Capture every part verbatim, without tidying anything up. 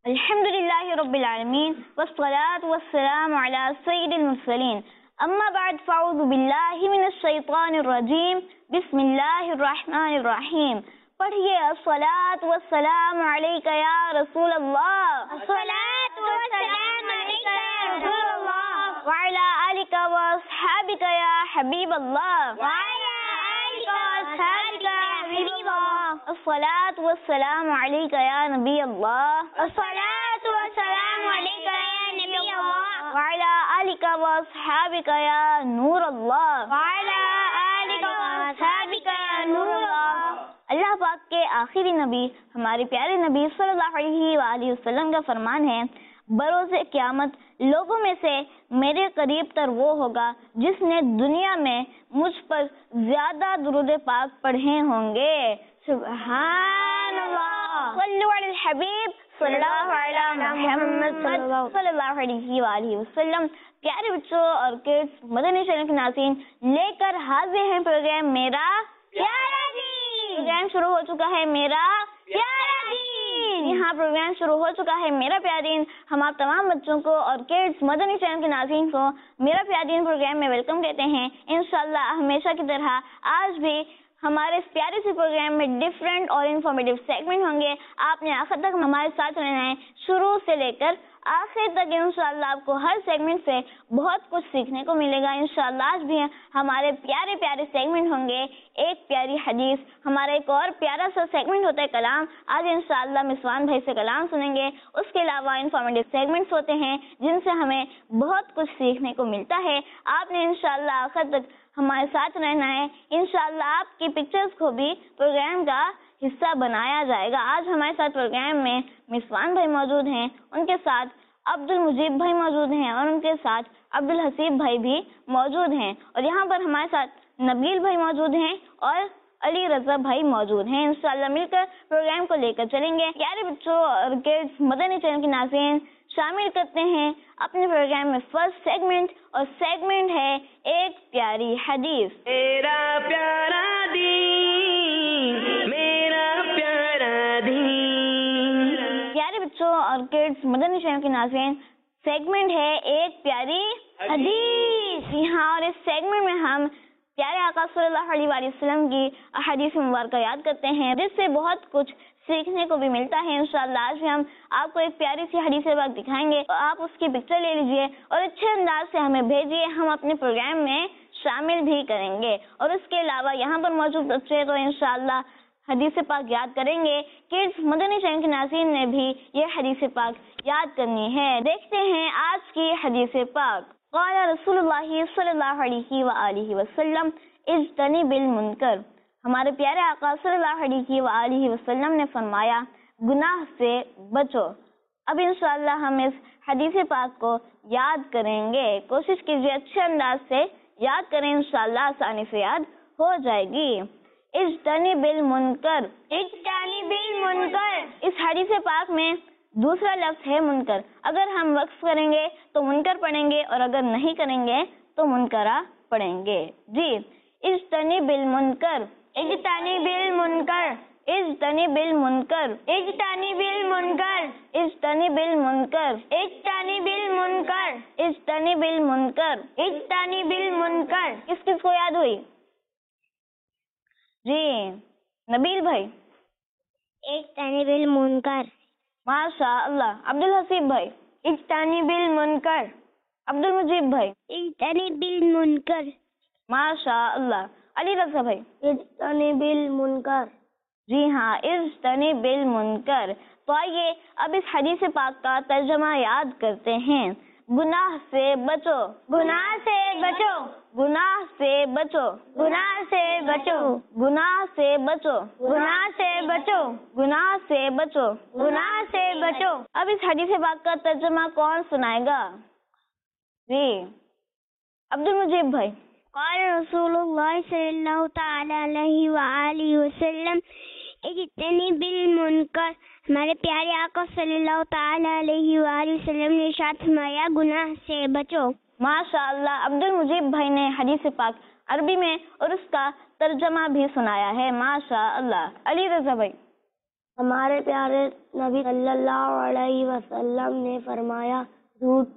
الحمدللہ رب العالمین والصلاة والسلام علی سید المرسلین اما بعد فاعوذ باللہ من الشیطان الرجیم بسم اللہ الرحمن الرحیم. پڑھیے الصلاۃ والسلام علیک یا رسول اللہ، الصلاۃ والسلام علیک یا رسول اللہ، وعلی آلک واصحابک یا حبیب اللہ، وعلی آلک واصحابک یا حبیب اللہ، الصلاۃ والسلام علیک یا نبی اللہ، الصلاۃ والسلام علیک یا نبی اللہ، وعلی آلک واصحابک یا نور اللہ، وعلی آلک واصحابک یا نور اللہ. اللہ پاک کے آخری نبی ہمارے پیارے نبی صلی اللہ علیہ وآلہ وسلم کا فرمان ہے، بروز قیامت لوگوں میں سے میرے قریب تر وہ ہوگا جس نے دنیا میں مجھ پر زیادہ درود پاک پڑھے ہوں گے. سبحان اللہ. صلو علی الحبیب صلی اللہ علیہ محمد صلی اللہ علیہ وآلہ وسلم. پیارے بچوں اور کڈس، مدنی چینل کے ناظرین لے کر حاضر ہیں پروگرام میرا پیارا دین. پروگرام شروع ہو چکا ہے میرا پیارا دین. یہاں پروگرام شروع ہو چکا ہے میرا پیارا دین. ہم آپ تمام بچوں کو اور کڈس مدنی چینل کے ناظرین کو میرا پیارا دین پروگرام میں ویلکم کہتے ہیں. انشاءاللہ ہمیشہ کی طرح آج بھی ہمارے اس پیارے سے پروگرام میں ڈفرینٹ اور انفارمیٹیو سیگمنٹ ہوں گے. آپ نے آخر تک ہمارے ساتھ رہنا ہے، شروع سے لے کر آخر تک. انشاءاللہ آپ کو ہر سیگمنٹ سے بہت کچھ سیکھنے کو ملے گا. انشاءاللہ آج بھی ہمارے پیارے پیارے سیگمنٹ ہوں گے. ایک پیاری حدیث، ہمارا ایک اور پیارا سا سیگمنٹ ہوتا ہے کلام. آج انشاءاللہ مسوان بھائی سے کلام سنیں گے. اس کے علاوہ انفارمیٹیو سیگمنٹس ہوتے ہیں جن سے ہمیں بہت کچھ سیکھنے کو ملتا ہے. آپ نے انشاءاللہ آخر تک ہمارے ساتھ رہنا ہے. انشاءاللہ آپ کی پکچرز کو بھی پروگرام کا حصہ بنایا جائے گا. آج ہمارے ساتھ پروگرام میں مسوان بھائی موجود ہیں، ان کے ساتھ عبد المجیب بھائی موجود ہیں اور ان کے ساتھ عبد الحسیب بھائی بھی موجود ہیں، اور یہاں پر ہمارے ساتھ نبیل بھائی موجود ہیں اور علی رضا بھائی موجود ہیں. انشاءاللہ مل کر پروگرام کو لے کر چلیں گے. پیارے بچوں اور کڈس، مدنی چینل کے ناظرین شامل کرتے ہیں اپنے پروگرام میں فرسٹ سیگمنٹ، اور سیگمنٹ ہے ایک پیاری حدیث. میرا پیارا دین، میرا پیارا دین. پیارے بچوں اور کڈس، مدنی چینل کے ناظرین سیگمنٹ ہے ایک پیاری حدیث. یہاں اور اس سیگمنٹ میں ہم پیارے آقا صلی اللہ علیہ وآلہ وسلم کی احادیث مبارکہ یاد کرتے ہیں جس سے بہت کچھ سیکھنے کو بھی ملتا ہے. انشاءاللہ آج بھی ہم آپ کو ایک پیاری سی حدیث پاک دکھائیں گے. آپ اس کی پکچر لے لیجئے اور اچھے انداز سے ہمیں بھیجیے، ہم اپنے پروگرام میں شامل بھی کریں گے. اور اس کے علاوہ یہاں پر موجود بچے تو انشاءاللہ حدیث پاک یاد کریں گے. کڈس مدنی چینل کے ناظرین نے بھی یہ حدیث پاک یاد کرنی ہے. دیکھتے ہیں آج کی حدیث پاک. قال رسول اللہ صلی اللہ علیہ وآلہ وسلم اجتنب المنکر. ہمارے پیارے آقا صلی اللہ علیہ وآلہ وسلم نے فرمایا گناہ سے بچو. اب انشاءاللہ ہم اس حدیث پاک کو یاد کریں گے. کوشش کیجیے اچھے انداز سے یاد کریں، انشاءاللہ آسانی سے یاد ہو جائے گی. اجتنب المنکر، اجتنب المنکر. اس حدیث پاک میں دوسرا لفظ ہے منکر. اگر ہم وقف کریں گے تو منکر پڑھیں گے، اور اگر نہیں کریں گے تو منکرہ پڑھیں گے. جی، اجتنب المنکر، اجتنب المنکر، اجتنب المنکر، اجتنب المنکر، اجتنب المنکر، اجتنب المنکر، اجتنب المنکر. اجتنب المنکر. کس کس کو یاد ہوئی؟ جی نبیل بھائی. اجتنب المنکر. ماشاء اللہ. عبد الحسیب بھائی. اجتنب المنکر. عبد المجیب بھائی. اجتنب المنکر. ماشاء اللہ. علی رضا بھائی. اجتنب المنکر. جی ہاں، اجتنب المنکر. تو آئیے اب اس حدیث پاک کا ترجمہ یاد کرتے ہیں. گناہ سے بچو، گناہ سے بچو، گناہ سے بچو، گناہ سے بچو، گناہ سے بچو، گناہ سے بچو، گناہ سے بچو، گناہ سے بچو. اب اس حدیث پاک کا ترجمہ کون سنائے گا؟ جی عبد المجیب بھائی. قال رسول اللہ صلی اللہ تعالی علیہ وآلہ وسلم اجتنب المنکر. ہمارے پیارے آقا صلی اللہ تعالی علیہ وآلہ وسلم نے ارشاد فرمایا گناہ سے بچو. ماشاء اللہ. عبد المجیب بھائی نے حدیث پاک عربی میں اور اس کا ترجمہ بھی سنایا ہے. ماشاء اللہ. علی رضا بھائی. ہمارے پیارے نبی صلی اللہ علیہ وسلم نے فرمایا جھوٹ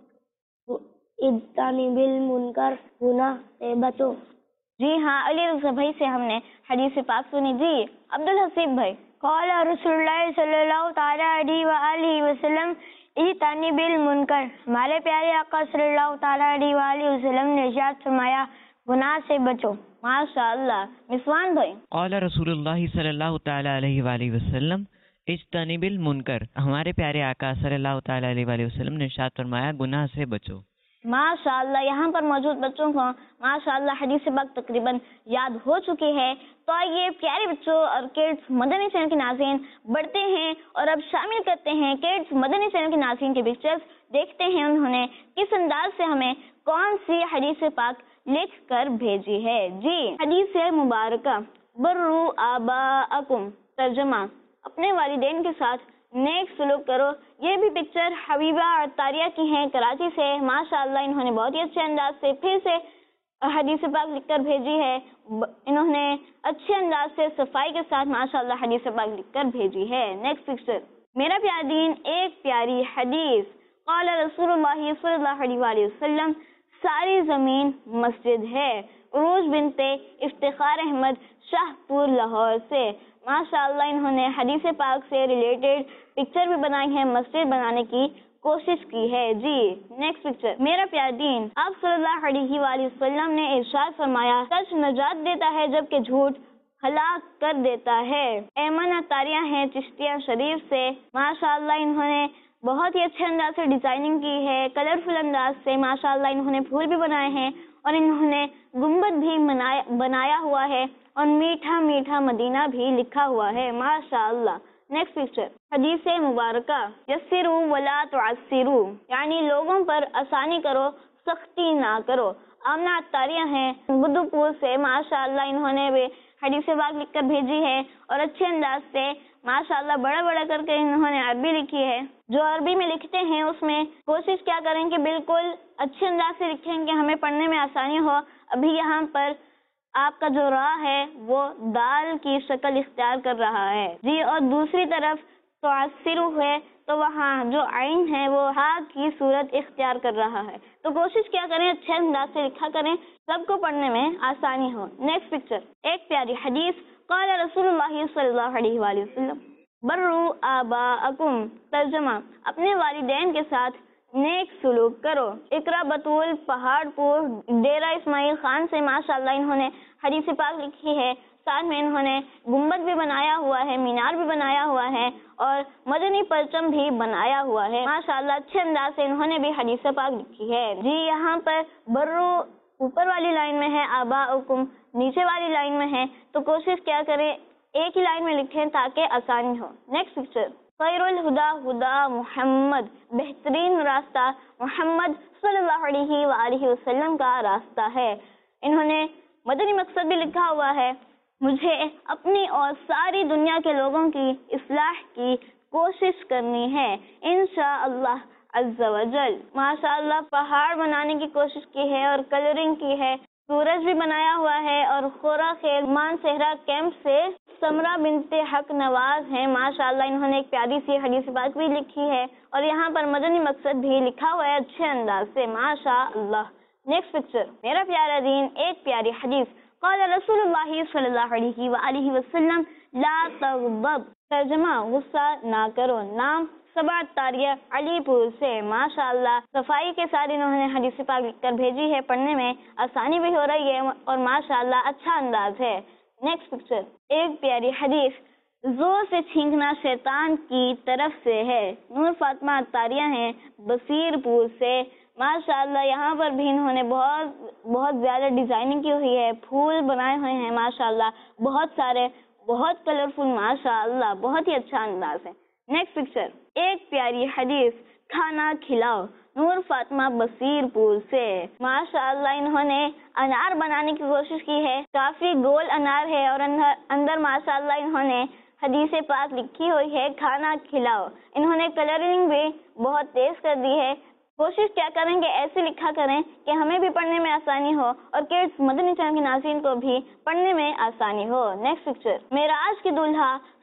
اجتنب المنکر گناہ سے بچو. جی ہاں، علی رضا بھائی سے ہم نے حدیث پاک سنی. جی عبدالحسیب بھائی. قال رسول اللہ صلی اللہ تعالی علیہ وآلہ وسلم اجتنب المنکر. ہمارے پیارے آقا صلی اللہ تعالی علیہ وآلہ وسلم نے ارشاد فرمایا گناہ سے بچو. ماشاء اللہ. مسوان بھائی. قال رسول اللہ صلی اللہ تعالی علیہ وآلہ وسلم اجتنب المنکر. ہمارے پیارے آقا صلی اللہ تعالی علیہ وآلہ وسلم نے ارشاد فرمایا گناہ سے بچو. ماشاء اللہ. یہاں پر موجود بچوں کو ماشاء اللہ حدیث پاک تقریباً یاد ہو چکی ہے. تو یہ پیارے بچوں اور کڈس مدنی چینل کے ناظرین بڑھتے ہیں اور اب شامل کرتے ہیں کڈس مدنی چینل کے ناظرین کے پکچرز. دیکھتے ہیں انہوں نے کس انداز سے ہمیں کون سی حدیث پاک لکھ کر بھیجی ہے. جی حدیث مبارکہ برو آباءکم. ترجمہ اپنے والدین کے ساتھ نیک سلوک کرو. یہ بھی پکچر حبیبہ اور طاریہ کی ہیں کراچی سے. ماشاء اللہ انہوں نے بہت ہی اچھے انداز سے پھر سے حدیث پاک لکھ کر بھیجی ہے. انہوں نے اچھے انداز سے صفائی کے ساتھ ماشاء اللہ حدیث پاک لکھ کر بھیجی ہے. نیکسٹ پکچر میرا پیارا دین ایک پیاری حدیث. قال رسول اللہ صلی اللہ علیہ وآلہ وسلم ساری زمین مسجد ہے. عروج بنت افتخار احمد شاہ پور لاہور سے. ماشاء اللہ انہوں نے حدیث پاک سے ریلیٹڈ پکچر بھی بنائی ہے, مسجد بنانے کی کوشش کی ہے. جی نیکسٹ پکچر میرا پیارا دین آپ صلی اللہ علیہ وآلہ وسلم نے ارشاد فرمایا سچ نجات دیتا ہے جبکہ جھوٹ ہلاک کر دیتا ہے. ایمن طاریہ ہیں چشتیہ شریف سے. ماشاء اللہ انہوں نے بہت ہی اچھے انداز سے ڈیزائننگ کی ہے, کلرفل انداز سے. ماشاء اللہ انہوں نے پھول بھی بنائے ہیں اور انہوں نے گنبد بھی بنایا ہوا ہے اور میٹھا میٹھا مدینہ بھی لکھا ہوا ہے. ماشاء اللہ. نیکسٹ پکچر حدیث مبارکہ یسروا ولا تعسروا. یعنی لوگوں پر آسانی کرو سختی نہ کرو. آمنہ طاریہ ہیں بدو پور سے. ماشاء اللہ انہوں نے بھی حدیث پاک لکھ کر بھیجی ہے اور اچھے انداز سے ماشاء اللہ بڑا بڑا کر کے انہوں نے عربی لکھی ہے. جو عربی میں لکھتے ہیں اس میں کوشش کیا کریں کہ بالکل اچھے انداز سے لکھیں کہ ہمیں پڑھنے میں آسانی ہو. ابھی یہاں پر آپ کا جو راہ ہے وہ دال کی شکل اختیار کر رہا ہے. جی اور دوسری طرف تعسروا ہے تو وہاں جو عین ہے وہ ہا کی صورت اختیار کر رہا ہے. تو کوشش کیا کریں اچھے انداز سے لکھا کریں, سب کو پڑھنے میں آسانی ہو. نیکسٹ پکچر ایک پیاری حدیث. قال رسول اللہ صلی اللہ علیہ وآلہ وسلم برو آباءکم. ترجمہ اپنے والدین کے ساتھ نیک سلوک کرو. اقرا بطول پہاڑ پور ڈیرہ اسماعیل خان سے. ماشاء اللہ انہوں نے حدیث پاک لکھی ہے, ساتھ میں انہوں نے گنبد بھی بنایا ہوا ہے, مینار بھی بنایا ہوا ہے اور مدنی پرچم بھی بنایا ہوا ہے. ماشاء اللہ اچھے انداز سے انہوں نے بھی حدیث پاک لکھی ہے. جی یہاں پر برو اوپر والی لائن میں ہے, آباءکم نیچے والی لائن میں ہے. تو کوشش کیا کریں ایک ہی لائن میں لکھیں تاکہ آسانی ہو. نیکسٹ پکچر خیر الہدا ہدا محمد. بہترین راستہ محمد صلی اللہ علیہ وآلہ وسلم کا راستہ ہے. انہوں نے مدنی مقصد بھی لکھا ہوا ہے. مجھے اپنی اور ساری دنیا کے لوگوں کی اصلاح کی کوشش کرنی ہے انشاءاللہ عز و جل. ماشاء اللہ پہاڑ بنانے کی کوشش کی ہے اور کلرنگ کی ہے. سورج بھی بنایا ہوا ہے اور خورا خیل مان صحرا کیمپ سے سمرہ بنت حق نواز ہیں. ماشاء اللہ انہوں نے ایک پیاری سی حدیث پاک بھی لکھی ہے اور یہاں پر مدنی مقصد بھی لکھا ہوا ہے اچھے انداز سے. ماشاء اللہ. نیکسٹ پکچر میرا پیارا دین ایک پیاری حدیث. قال رسول اللہ صلی اللہ علیہ وآلہ وسلم لا تغضب. ترجمہ غصہ نہ کرو. نام سبع طاریہ علی پور سے. ماشاء اللہ صفائی کے ساتھ انہوں نے حدیث پاک لکھ کر بھیجی ہے, پڑھنے میں آسانی بھی ہو رہی ہے اور ماشاء اللہ اچھا انداز ہے. نیکسٹ پکچر ایک پیاری حدیث. زور سے چھینکنا شیطان کی طرف سے ہے. نور فاطمہ طاریہ ہیں بصیر پور سے. ماشاء اللہ یہاں پر بھی انہوں نے بہت بہت زیادہ ڈیزائننگ کی ہوئی ہے, پھول بنائے ہوئے ہیں ماشاء اللہ بہت سارے, بہت کلرفل. ماشاء اللہ بہت ہی اچھا انداز ہے. نیکسٹ پکچر ایک پیاری حدیث. کھانا کھلاؤ. نور فاطمہ بصیر پور سے. ماشاء اللہ انہوں نے انار بنانے کی کوشش کی ہے, کافی گول انار ہے اور اندر اندر ماشاء اللہ انہوں نے حدیث پاک لکھی ہوئی ہے کھانا کھلاؤ. انہوں نے کلرنگ بھی بہت تیز کر دی ہے. کوشش کیا کریں گے ایسے لکھا کریں کہ ہمیں بھی پڑھنے میں آسانی ہو اور کڈس مدنی چینل کے ناظرین کو بھی پڑھنے میں آسانی ہو. نیکسٹ پکچر معراج کی دلہا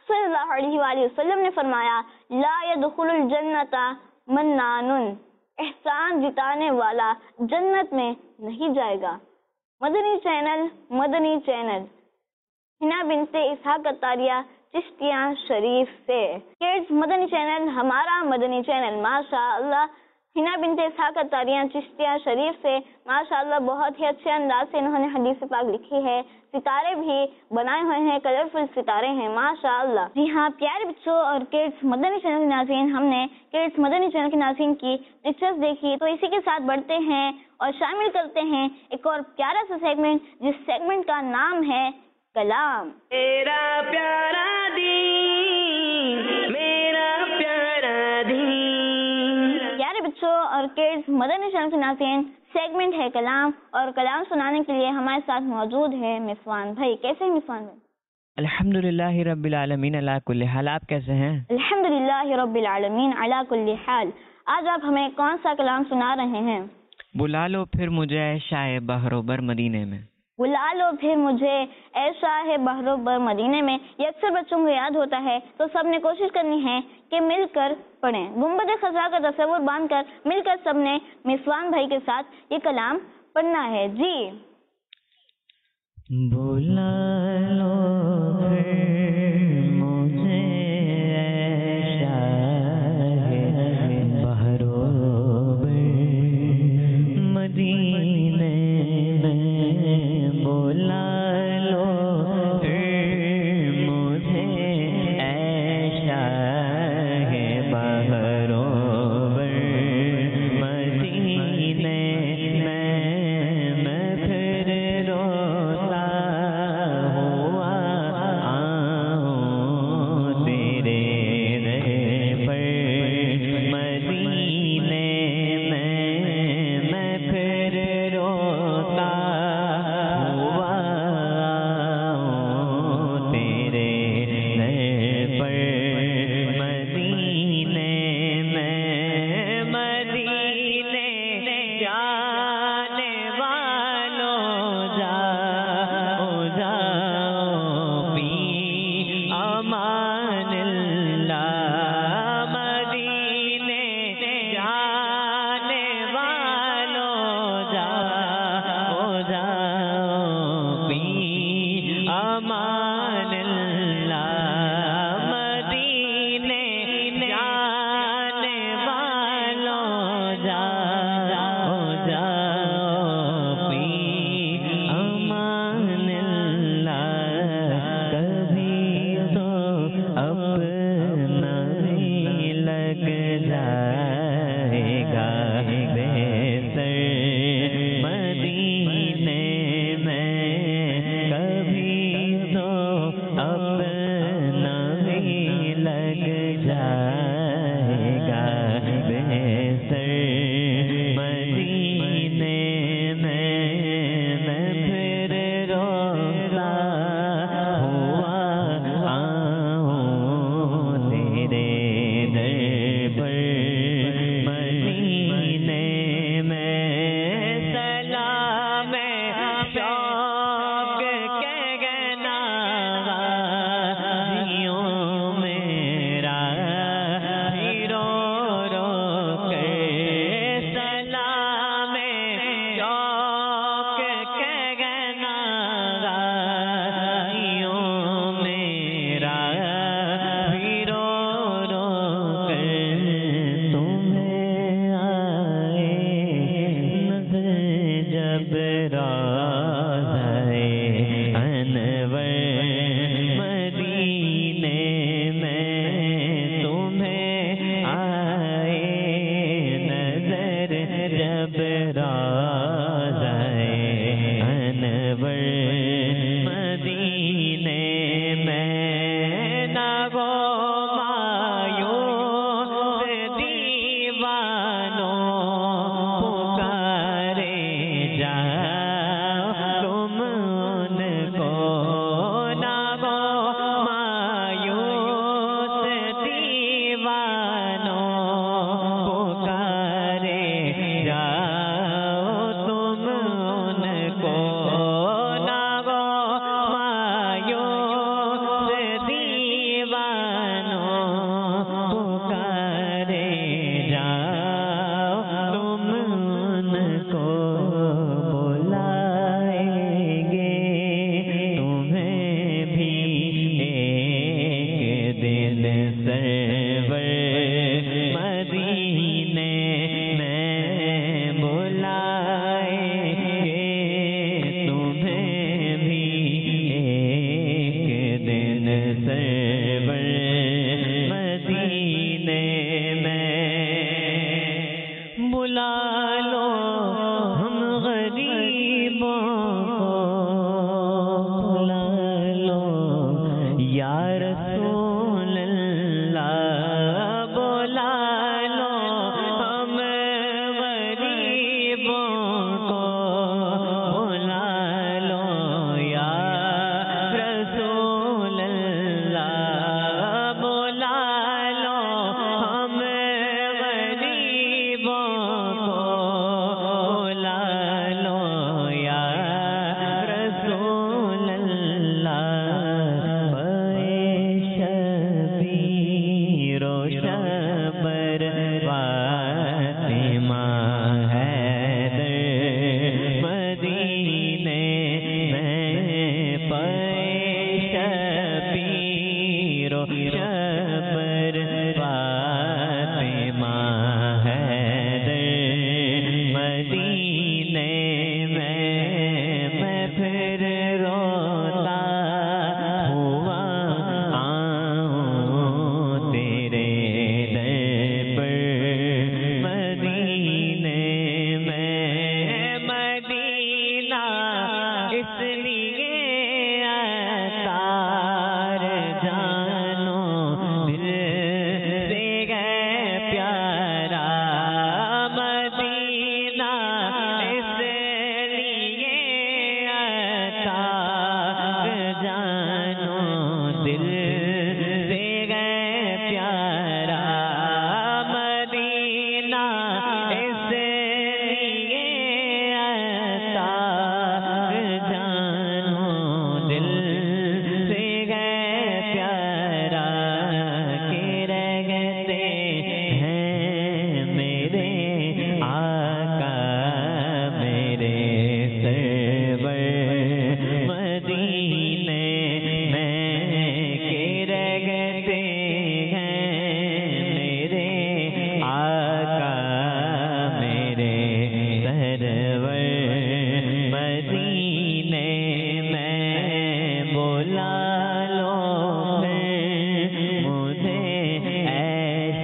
صلی اللہ علیہ وآلہ وسلم نے فرمایا لا يدخل الجنت منان، احسان جتانے والا جنت میں نہیں جائے گا۔ مدنی چینل مدنی چینل حنا بنت اسحاق اتاریہ چشتیاں شریف سے۔ کڈز مدنی چینل ہمارا مدنی چینل، ماشاء اللہ حنا بنت اسحاق اتاریہ چشتیاں شریف سے ماشاء اللہ بہت ہی اچھے انداز سے انہوں نے حدیث پاک لکھی ہے، ستارے بھی بنائے ہوئے ہیں، کلرفل ستارے ہیں ماشاء اللہ۔ جی ہاں پیارے بچوں اور کڈز مدنی چینل کے ناظرین، ہم نے کڈز مدنی چینل کے ناظرین کی پکچرز دیکھی، تو اسی کے ساتھ بڑھتے ہیں اور شامل کرتے ہیں ایک اور پیارا سا سیگمنٹ، جس سیگمنٹ کا نام ہے کلام۔ میرا پیارا دین، میرا پیارا دین۔ پیارے بچوں اور کڈز مدنی چینل کے ناظرین، سیگمنٹ ہے کلام، اور کلام سنانے کے لیے ہمارے ساتھ موجود ہے مسوان بھائی۔ کیسے ہیں مسوان بھائی؟ الحمدللہ رب العالمین علی کل حال، آپ کیسے ہیں؟ الحمدللہ رب العالمین علی کل حال۔ آج آپ ہمیں کون سا کلام سنا رہے ہیں؟ بلا لو پھر مجھے اے شاہ بحر و بر مدینے میں۔ بلا لو پھر مجھے اے شاہ بحر و بر مدینے میں، یہ اکثر بچوں کو یاد ہوتا ہے، تو سب نے کوشش کرنی ہے کہ مل کر پڑھیں۔ گنبد خضرا کا تصور باندھ کر مل کر سب نے مسوان بھائی کے ساتھ یہ کلام پڑھنا ہے۔ جی بلا لو پھر مجھے اے شاہ بحر و بر مدینے میں، بلا لو پھر مجھے اے شاہ بحر و بر مدینے میں، میں پھر روتا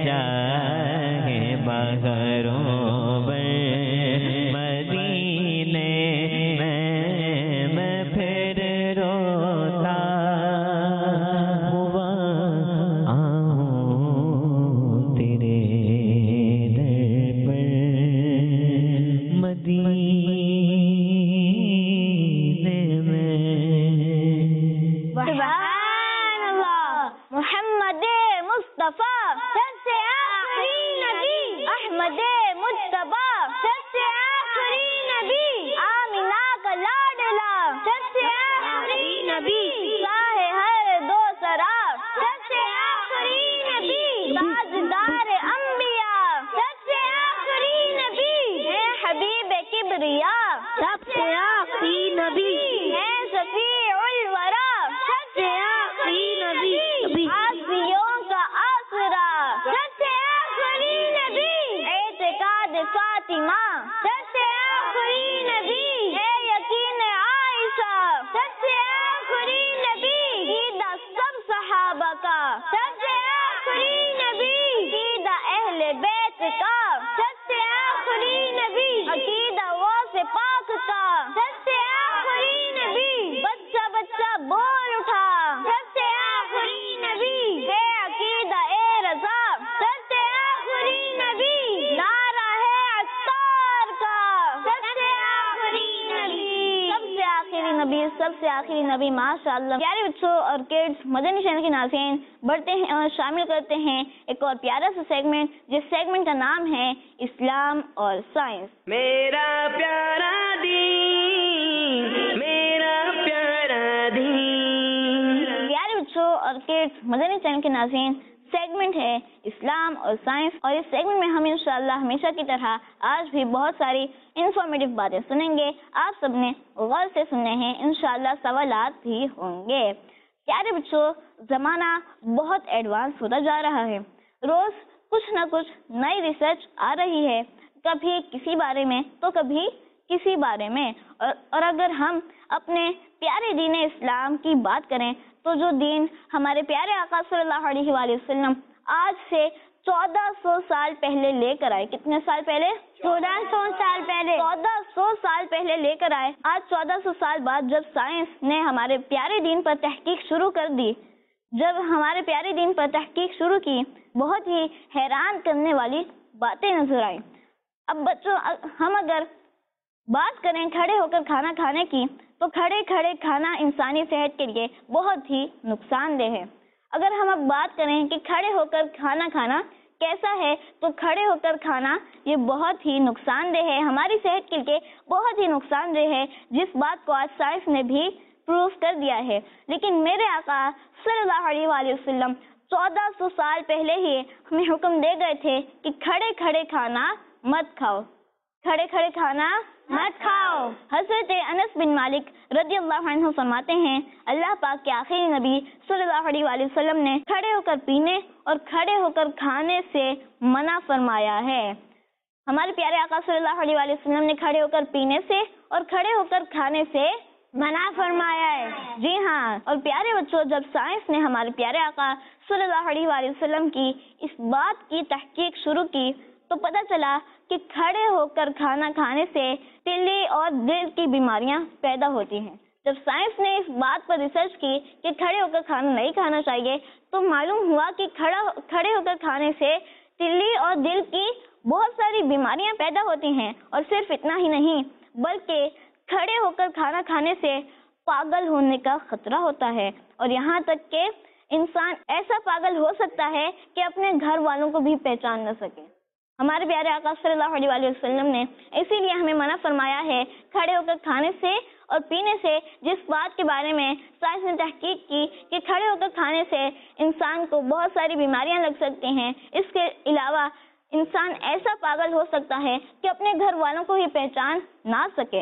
شاہ بہروں بر مدینے میں میں پھر روتا ہوا آؤں تیرے در پر مدینے میں. سبحان اللہ. محمد مصطفیٰ سب سے آخری نبی. احمد مجتبی سب سے آخری نبی. آمینہ کا لاڈلا سب سے آخری نبی. شاہ ہر دو سرا سب سے آخری نبی. تاجدار انبیاء سب سے آخری نبی. ہے حبیب کبریا سب سے آخری نبی. ہے شفیع الورا سب سے آخری نبی. عاصیوں کا آسرا سب سے آخری نبی. اعتقاد فاطمہ سب سے آخری نبی. ہے یقین عائشہ سب سے آخری نبی. عقیدہ سب صحابہ کا سب سے آخری نبی. عقیدہ اہل بیت کا سب سے آخری نبی. عقیدہ غوث پاک کا سب سے آخری نبی. بچہ بچہ بول اٹھا سب سے آخری نبی. ہے عقیدہ اے رضا سب سے آخری نبی. نعرہ ہے عطار کا سب سے آخری نبی. سب سے آخری نبی سب سے آخری نبی. ماشاء اللہ. پیارے بچوں اور کڈس، مدنی چینل کے ناظرین، بڑھتے ہیں اور شامل کرتے ہیں ایک اور پیارا سا سیگمنٹ، جس سیگمنٹ کا نام ہے اسلام اور سائنس. میرا پیارا دین، میرا پیارا دین. پیارے بچوں اور کڈس، مدنی چینل کے ناظرین، سیگمنٹ ہے اسلام اور سائنس، اور اس سیگمنٹ میں ہم انشاءاللہ ہمیشہ کی طرح آج بھی بہت ساری انفارمیٹیو باتیں سنیں گے. آپ سب نے غور سے سننے ہیں، انشاءاللہ سوالات بھی ہوں گے. پیارے بچوں، زمانہ بہت ایڈوانس ہوتا جا رہا ہے. روز کچھ نہ کچھ نئی ریسرچ آ رہی ہے، کبھی کسی بارے میں تو کبھی کسی بارے میں. اور, اور اگر ہم اپنے پیارے دین اسلام کی بات کریں تو جو دین ہمارے پیارے آقا صلی اللہ علیہ وآلہ وسلم آج سے چودہ سو سال پہلے لے کر آئے. کتنے سال پہلے؟ چودہ سو سال پہلے. چودہ سو سال پہلے لے کر آئے. آج چودہ سو سال بعد جب سائنس نے ہمارے پیارے دین پر تحقیق شروع کر دی، جب ہمارے پیارے دین پر تحقیق شروع کی، بہت ہی حیران کرنے والی باتیں نظر آئیں. اب بچوں، ہم اگر بات کریں کھڑے ہو کر کھانا کھانے کی تو کھڑے کھڑے کھانا انسانی صحت کے لیے بہت ہی نقصان دہ ہے. اگر ہم اب بات کریں کہ کھڑے ہو کر کھانا کھانا کیسا ہے تو کھڑے ہو کر کھانا یہ بہت ہی نقصان دہ ہے، ہماری صحت کے لیے بہت ہی نقصان دہ ہے، جس بات کو آج سائنس نے بھی پروف کر دیا ہے. لیکن میرے آقا صلی اللہ علیہ وآلہ وسلم چودہ سو سال پہلے ہی ہمیں حکم دے گئے تھے کہ کھڑے کھڑے کھانا مت کھاؤ. کھڑے کھڑے کھانا مت کھاؤ. حضرت انس بن مالک رضی اللہ عنہ فرماتے ہیں، اللہ پاک کے آخری نبی صلی اللہ علیہ وآلہ وسلم نے کھڑے ہو کر پینے اور کھڑے ہو کر کھانے سے منع فرمایا ہے. ہمارے پیارے آقا صلی اللہ علیہ وآلہ وسلم نے کھڑے ہو کر پینے سے اور کھڑے ہو کر کھانے سے منع فرمایا ہے. جی ہاں. اور پیارے بچوں، جب سائنس نے ہمارے پیارے آقا صلی اللہ علیہ وآلہ وسلم کی اس بات کی تحقیق شروع کی تو پتہ چلا کہ کھڑے ہو کر کھانا کھانے سے تلی اور دل کی بیماریاں پیدا ہوتی ہیں. جب سائنس نے اس بات پر ریسرچ کی کہ کھڑے ہو کر کھانا نہیں کھانا چاہیے تو معلوم ہوا کہ کھڑا کھڑے ہو کر کھانے سے تلی اور دل کی بہت ساری بیماریاں پیدا ہوتی ہیں. اور صرف اتنا ہی نہیں بلکہ کھڑے ہو کر کھانا کھانے سے پاگل ہونے کا خطرہ ہوتا ہے، اور یہاں تک کہ انسان ایسا پاگل ہو سکتا ہے کہ اپنے گھر والوں کو بھی پہچان نہ سکے. ہمارے پیارے آقا صلی اللہ علیہ وآلہ وسلم نے اسی لیے ہمیں منع فرمایا ہے کھڑے ہو کر کھانے سے اور پینے سے. جس بات کے بارے میں سائنس نے تحقیق کی کہ کھڑے ہو کر کھانے سے انسان کو بہت ساری بیماریاں لگ سکتی ہیں، اس کے علاوہ انسان ایسا پاگل ہو سکتا ہے کہ اپنے گھر والوں کو ہی پہچان نہ سکے.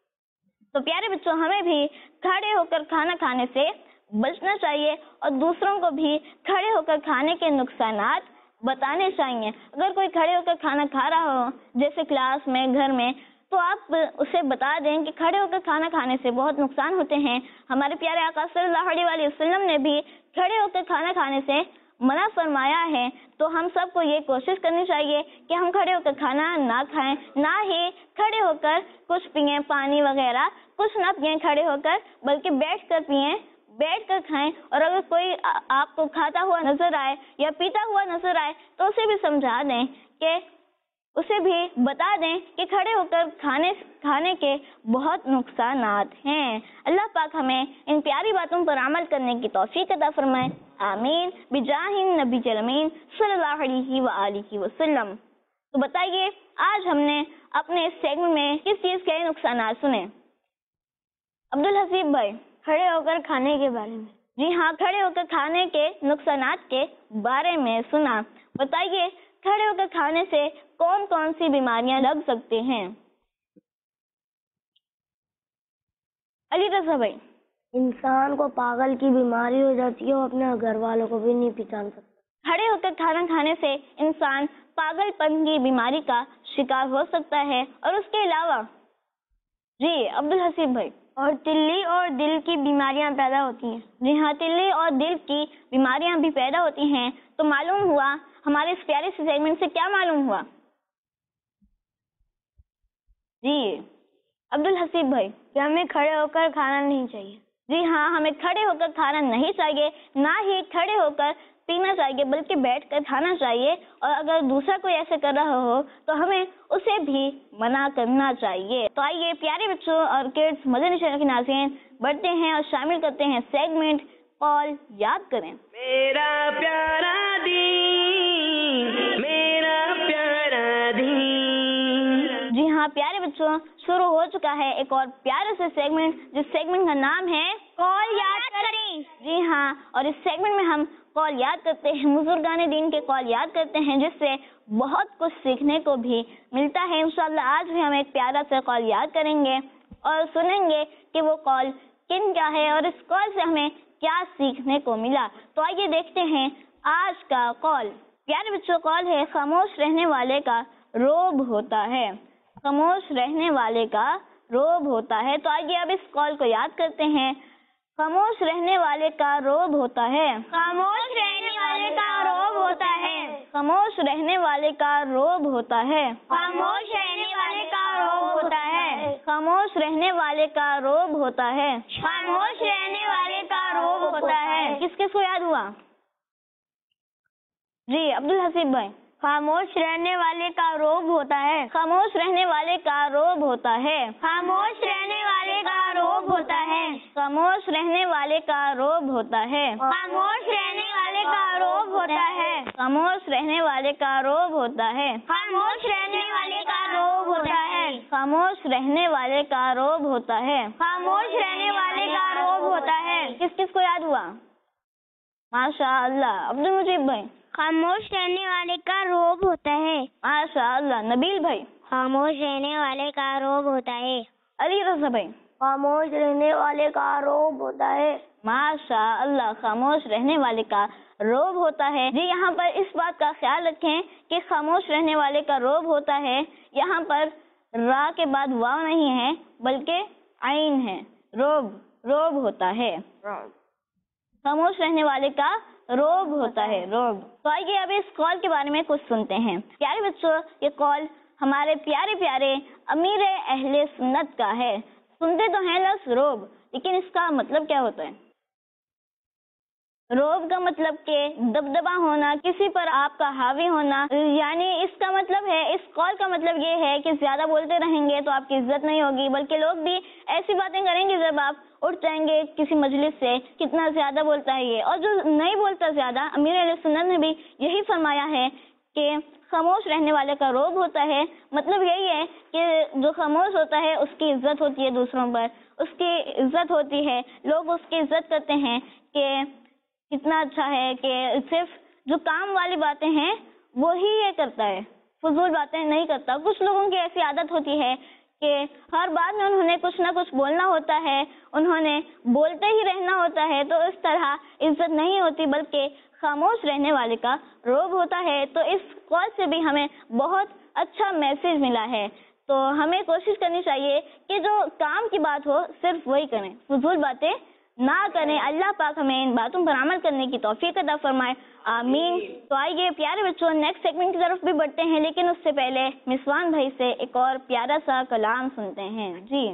تو پیارے بچوں، ہمیں بھی کھڑے ہو کر کھانا کھانے سے بچنا چاہیے اور دوسروں کو بھی کھڑے ہو کر کھانے کے نقصانات بتانے چاہیے. اگر کوئی کھڑے ہو کر کھانا کھا رہا ہو جیسے کلاس میں، گھر میں، تو آپ اسے بتا دیں کہ کھڑے ہو کر کھانا کھانے سے بہت نقصان ہوتے ہیں. ہمارے پیارے آقا صلی اللہ علیہ وآلہ وسلم نے بھی کھڑے ہو کر کھانا کھانے سے منع فرمایا ہے تو ہم سب کو یہ کوشش کرنی چاہیے کہ ہم کھڑے ہو کر کھانا نہ کھائیں، نہ ہی کھڑے ہو کر کچھ پئیں، پانی وغیرہ کچھ نہ پئیں کھڑے ہو کر، بلکہ بیٹھ کر پئیں، بیٹھ کر کھائیں. اور اگر کوئی آپ کو کھاتا ہوا نظر آئے یا پیتا ہوا نظر آئے تو اسے بھی سمجھا دیں، کہ اسے بھی بتا دیں کہ کھڑے ہو کر کھانے کھانے کے بہت نقصانات ہیں. اللہ پاک ہمیں ان پیاری باتوں پر عمل کرنے کی توفیق عطا فرمائے، آمین بجاہ النبی الامین صلی اللہ علیہ وآلہ وسلم. تو بتائیے آج ہم نے اپنے اس سیگمنٹ میں کس چیز کے نقصانات سنے؟ عبدالحسیب بھائی، کھڑے ہو کر کھانے کے بارے میں. جی ہاں، کھڑے ہو کر کھانے کے نقصانات کے بارے میں سنا. بتائیے کھڑے ہو کر کھانے سے کون کون سی بیماریاں لگ سکتے ہیں؟ علی رضا بھائی. انسان کو پاگل کی بیماری ہو جاتی ہے، وہ اپنے گھر والوں کو بھی نہیں پہچان سکتا. کھڑے ہو کر کھانا کھانے سے انسان پاگل پن کی بیماری کا شکار ہو سکتا ہے. اور اس کے علاوہ جی عبدالحسیب بھائی. اور تلی اور دل کی بیماریاں پیدا ہوتی ہیں. جی ہاں، تلی اور دل کی بیماریاں بھی پیدا ہوتی ہیں. تو معلوم ہوا ہمارے اس پیارے سے سیگمنٹ سے کیا معلوم ہوا؟ جی عبدالحسیب بھائی. کہ ہمیں کھڑے ہو کر کھانا نہیں چاہیے. جی ہاں، ہمیں کھڑے ہو کر کھانا نہیں چاہیے، نہ ہی کھڑے ہو کر پینا چاہیے، بلکہ بیٹھ کر کھانا چاہیے. اور اگر دوسرا کوئی ایسے کر رہا ہو تو ہمیں اسے بھی منع کرنا چاہیے. تو آئیے پیارے بچوں اور کڈس مدنی چینل کے ناظرین بڑھتے ہیں اور شامل کرتے ہیں سیگمنٹ کال یاد کریں. میرا پیارا دین، میرا پیارا دین. جی ہاں پیارے بچوں، شروع ہو چکا ہے ایک اور پیارے سے سیگمنٹ، جس سیگمنٹ کا نام ہے کال یاد کریں. جی ہاں، اور اس سیگمنٹ میں ہم کال یاد کرتے ہیں، بزرگان دین کے کال یاد کرتے ہیں، جس سے بہت کچھ سیکھنے کو بھی ملتا ہے. انشاءاللہ آج بھی ہم ایک پیارا سا کال یاد کریں گے اور سنیں گے کہ وہ کال کن کا ہے اور اس کال سے ہمیں کیا سیکھنے کو ملا. تو آئیے دیکھتے ہیں آج کا کال. پیارے بچوں، کال ہے خاموش رہنے والے کا روب ہوتا ہے. خاموش رہنے والے کا روب ہوتا ہے. تو آئیے اب اس کال کو یاد کرتے ہیں. خاموش رہنے والے کا روب ہوتا ہے. خاموش رہنے والے کا روب ہوتا ہے. خاموش رہنے والے کا روب ہوتا ہے. خاموش رہنے والے کا روب ہوتا ہے. خاموش رہنے والے کا روب ہوتا ہے. خاموش رہنے والے کا روب ہوتا ہے. کس کس کو یاد ہوا؟ جی عبدالحسیب بھائی. خاموش رہنے والے کا روب ہوتا ہے. خاموش رہنے والے کا روب ہوتا ہے. خاموش رہنے والے کا روب ہوتا ہے. خاموش رہنے والے کا روب ہوتا ہے. خاموش رہنے والے کا روب ہوتا ہے. خاموش رہنے والے کا روب ہوتا ہے. خاموش رہنے والے کا روب ہوتا ہے. خاموش رہنے والے کا روب ہوتا ہے. خاموش رہنے والے کا روب ہوتا ہے. کس کس کو یاد ہوا؟ ماشاء اللہ. عبدالمجید بھائی. خاموش رہنے والے کا روب ہوتا ہے. ماشاء اللہ. نبیل بھائی. خاموش رہنے والے کا روب ہوتا ہے. علی رضا بھائی. خاموش رہنے والے کا روب ہوتا ہے. ماشاء اللہ. خاموش رہنے والے کا روب ہوتا ہے. جی یہاں پر اس بات کا خیال رکھیں کہ خاموش رہنے والے کا روب ہوتا ہے، یہاں پر را کے بعد واو نہیں ہے بلکہ عین ہے. روب روب ہوتا ہے. خاموش رہنے والے کا روب ہوتا ہے. روب. تو آئیے اب اس کال کے بارے میں کچھ سنتے ہیں. پیارے بچوں، یہ کال ہمارے پیارے پیارے امیر اہل سنت کا ہے. سنتے تو ہیں لفظ روب، لیکن اس کا مطلب کیا ہوتا ہے؟ روب کا مطلب کہ دبدبا ہونا، کسی پر آپ کا حاوی ہونا. یعنی اس کا مطلب ہے، اس کال کا مطلب یہ ہے کہ زیادہ بولتے رہیں گے تو آپ کی عزت نہیں ہوگی، بلکہ لوگ بھی ایسی باتیں کریں گے جب آپ اٹھ جائیں گے کسی مجلس سے، کتنا زیادہ بولتا ہے یہ. اور جو نہیں بولتا زیادہ، امیر اہل سنت نے بھی یہی فرمایا ہے کہ خاموش رہنے والے کا روب ہوتا ہے. مطلب یہی ہے کہ جو خاموش ہوتا ہے اس کی عزت ہوتی ہے، دوسروں پر اس کی عزت ہوتی ہے، لوگ اس کی عزت کرتے ہیں کہ کتنا اچھا ہے، کہ صرف جو کام والی باتیں ہیں وہی یہ کرتا ہے، فضول باتیں نہیں کرتا. کچھ لوگوں کی ایسی عادت ہوتی ہے کہ ہر بات میں انہوں نے کچھ نہ کچھ بولنا ہوتا ہے، انہوں نے بولتے ہی رہنا ہوتا ہے. تو اس طرح عزت نہیں ہوتی، بلکہ خاموش رہنے والے کا روب ہوتا ہے. تو اس کال سے بھی ہمیں بہت اچھا میسج ملا ہے. تو ہمیں کوشش کرنی چاہیے کہ جو کام کی بات ہو صرف وہی کریں، فضول باتیں نہ کریں. اللہ پاک ہمیں ان باتوں پر عمل کرنے کی توفیق عطا فرمائے, آمین. تو آئیے پیارے بچوں نیکسٹ سیگمنٹ کی طرف بھی بڑھتے ہیں, لیکن اس سے پہلے مسوان بھائی سے ایک اور پیارا سا کلام سنتے ہیں. جی.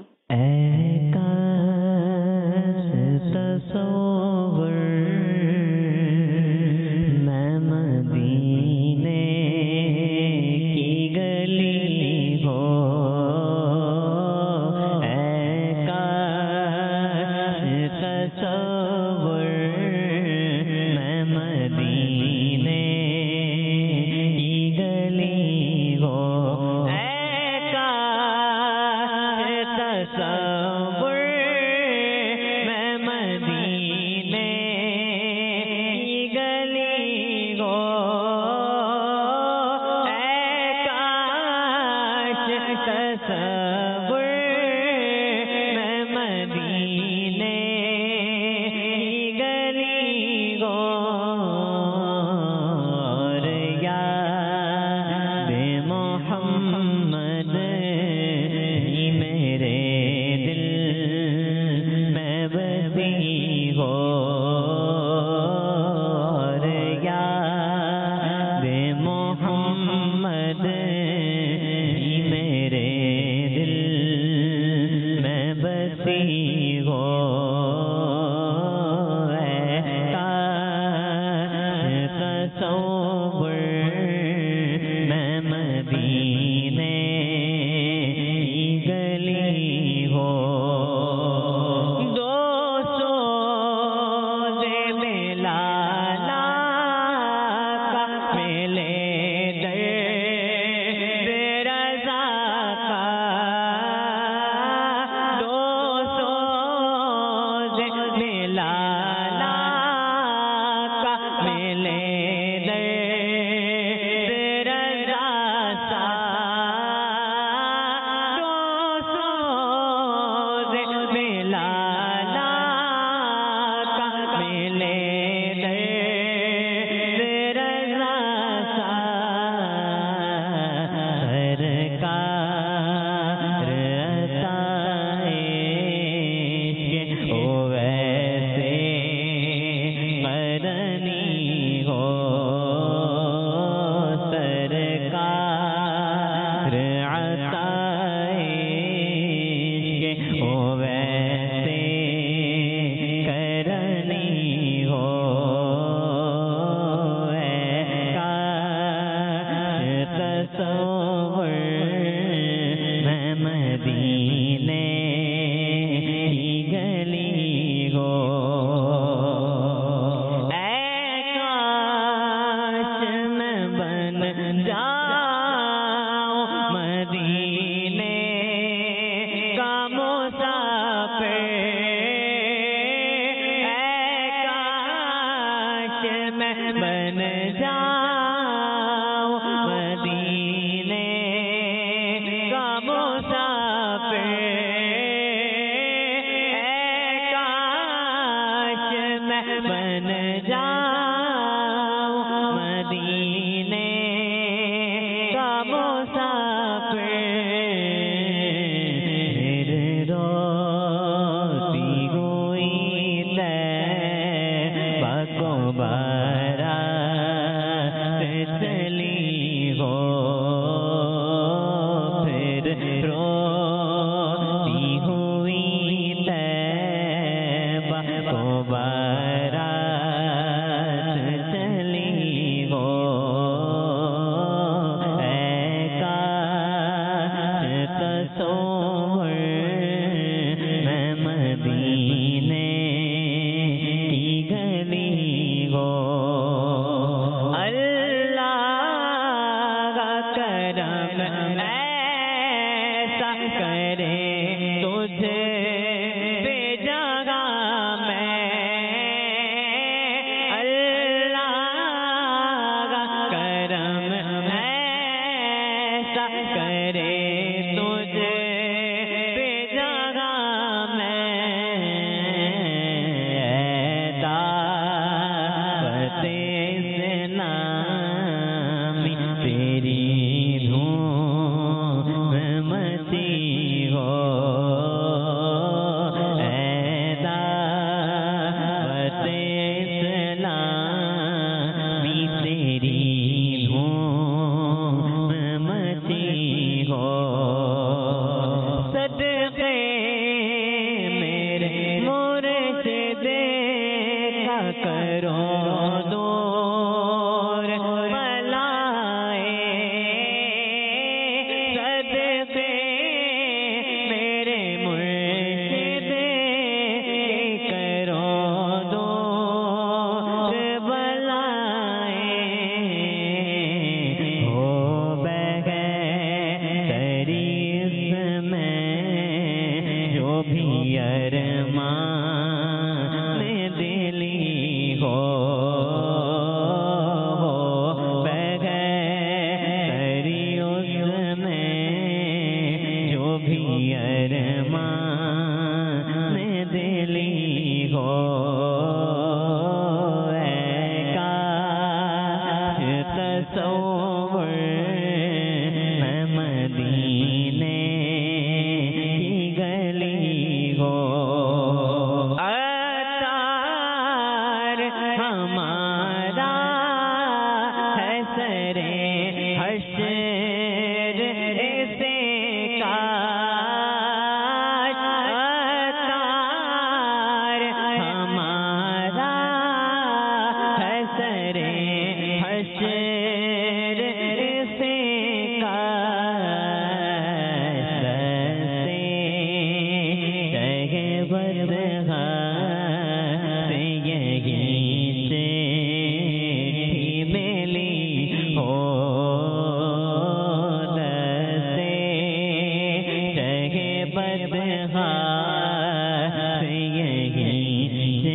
خاص یہی سے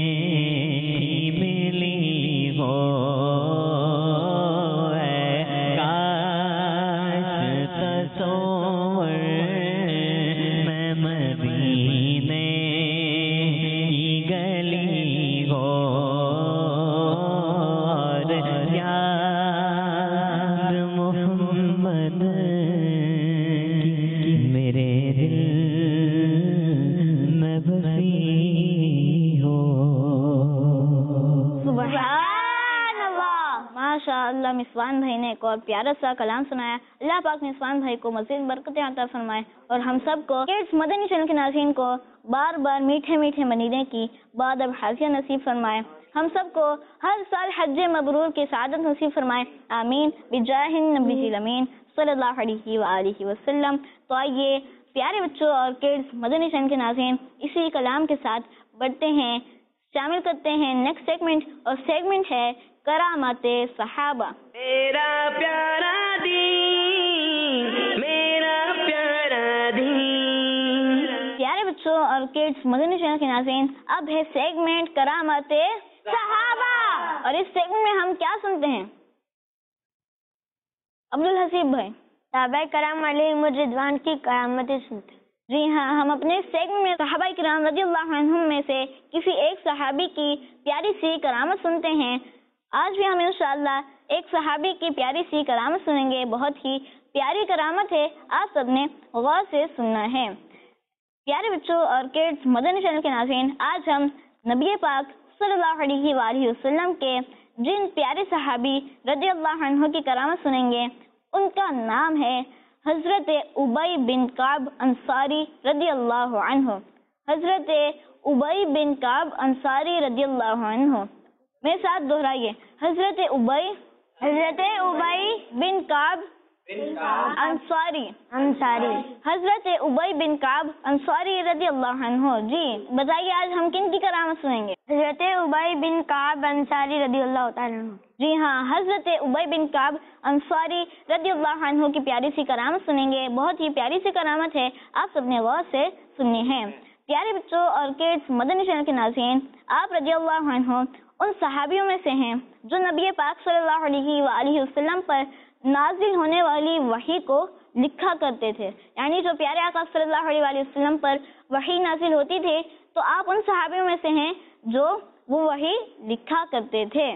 ملی ہو اے کاش تصور میں مدینے کی گلی ہو اور یاد محمد کی میرے دل میں بسی ہو. سبحان اللہ. ماشاء اللہ مسوان بھائی نے ایک اور پیارا سا کلام سنایا. اللہ پاک مسوان بھائی کو مزید برکتیں عطا فرمائے اور ہم سب کو کڈس مدنی چینل کے ناظرین کو بار بار میٹھے میٹھے مدینے کی بعد اب حاضر نصیب فرمائے. ہم سب کو ہر سال حج مبرور کی سعادت نصیب فرمائے. آمین بجاہ النبی الامین صلی اللہ علیہ وآلہ وسلم. تو آئیے پیارے بچوں اور کڈس مدنی چینل کے ناظرین اسی کلام کے ساتھ بڑھتے ہیں، شامل کرتے ہیں نیکسٹ سیگمنٹ، اور سیگمنٹ ہے کرامات صحابہ. میرا پیارا دین، میرا پیارا دین. پیارے بچوں اور کڈس مدنی چینل کے ناظرین اب ہے سیگمنٹ کرامات صحابہ، اور اس سیگمنٹ میں ہم کیا سنتے ہیں عبدالحسیب بھائی؟ صحابہ کرام علیہم الرضوان کی کرامتیں سنتے. جی ہاں، ہم اپنے سیگمنٹ میں صحابہ کرام رضی اللہ عنہم میں سے کسی ایک صحابی کی پیاری سی کرامت سنتے ہیں. آج بھی ہم انشاءاللہ ایک صحابی کی پیاری سی کرامت سنیں گے. بہت ہی پیاری کرامت ہے، آپ سب نے غور سے سننا ہے. پیارے بچوں اور کڈس مدنی چینل کے ناظرین، آج ہم نبی پاک صلی اللہ علیہ وآلہ وسلم کے جن پیارے صحابی رضی اللہ عنہ کی کرامت سنیں گے ان کا نام ہے حضرت ابی بن کعب انصاری رضی اللہ عنہ. حضرت ابی بن کعب انصاری رضی اللہ عنہ. میرے ساتھ دہرائیے، حضرت ابی حضرت ابی بن کعب انصاری انصاری حضرت ابی بن کعب انصاری رضی اللہ عنہ. جی بتائیے آج ہم کن کی کرامت سنیں گے؟ حضرت ابی بن کعب انصاری رضی اللہ تعالیٰ عنہ. جی ہاں، حضرت ابی بن کعب انصاری رضی اللہ عنہ کی پیاری سی کرامت سنیں گے. بہت ہی پیاری سی کرامت ہے، آپ سب نے غور سے سننی ہے. پیارے بچوں اور کڈس مدنی چینل کے ناظرین، آپ رضی اللہ عنہ ان صحابیوں میں سے ہیں جو نبی پاک صلی اللہ علیہ وآلہ وسلم پر نازل ہونے والی وحی کو لکھا کرتے تھے. یعنی جو پیارے آقا صلی اللہ علیہ وآلہ وسلم پر وحی نازل ہوتی تھی تو آپ ان صحابیوں میں سے ہیں جو وہ وحی لکھا کرتے تھے.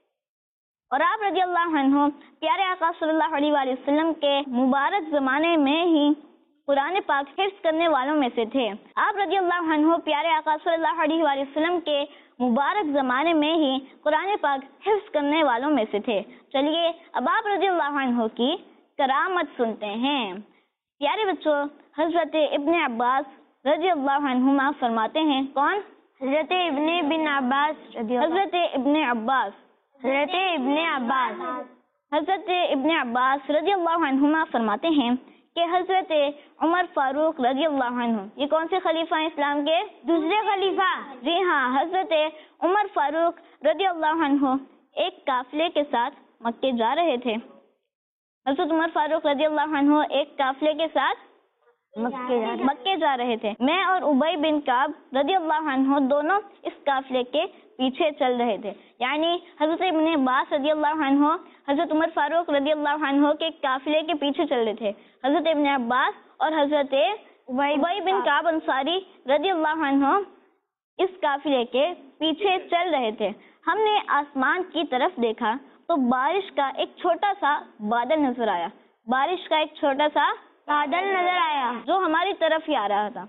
اور آپ رضی اللہ عنہ پیارے آقا صلی اللہ علیہ وآلہ وسلم کے مبارک زمانے میں ہی قرآن پاک حفظ کرنے والوں میں سے تھے. آپ رضی اللہ عنہ پیارے آقا صلی اللہ علیہ وآلہ وسلم کے مبارک زمانے میں ہی قرآن پاک حفظ کرنے والوں میں سے تھے. چلیے اب آپ رضی اللہ عنہ کی کرامت سنتے ہیں. پیارے بچوں، حضرت ابن عباس رضی اللہ عنہما فرماتے ہیں. کون؟ حضرت ابن بن عباس رضی اللہ حضرت ابن عباس حضرت ابن عباس حضرت ابن عباس رضی اللہ عنہما فرماتے ہیں کہ حضرت عمر فاروق رضی اللہ عنہ، یہ کون سے خلیفہ ہیں اسلام کے؟ دوسرے خلیفہ. جی ہاں، حضرت عمر فاروق رضی اللہ عنہ ایک قافلے کے ساتھ مکے جا رہے تھے. حضرت عمر فاروق رضی اللہ عنہ ایک قافلے کے ساتھ مکے جا رہے مکے جا رہے تھے. میں اور ابی بن کعب رضی اللہ عنہ دونوں اس قافلے کے پیچھے چل رہے تھے. یعنی حضرت ابن عباس رضی اللہ عنہ حضرت عمر فاروق رضی اللہ عنہ کے قافلے کے پیچھے چل رہے تھے. حضرت ابن عباس اور حضرت ابی بن کعب انصاری رضی اللہ عنہ اس قافلے کے پیچھے چل رہے تھے. ہم نے آسمان کی طرف دیکھا تو بارش کا ایک چھوٹا سا بادل نظر آیا. بارش کا ایک چھوٹا سا بادل نظر آیا جو ہماری طرف ہی آ رہا تھا.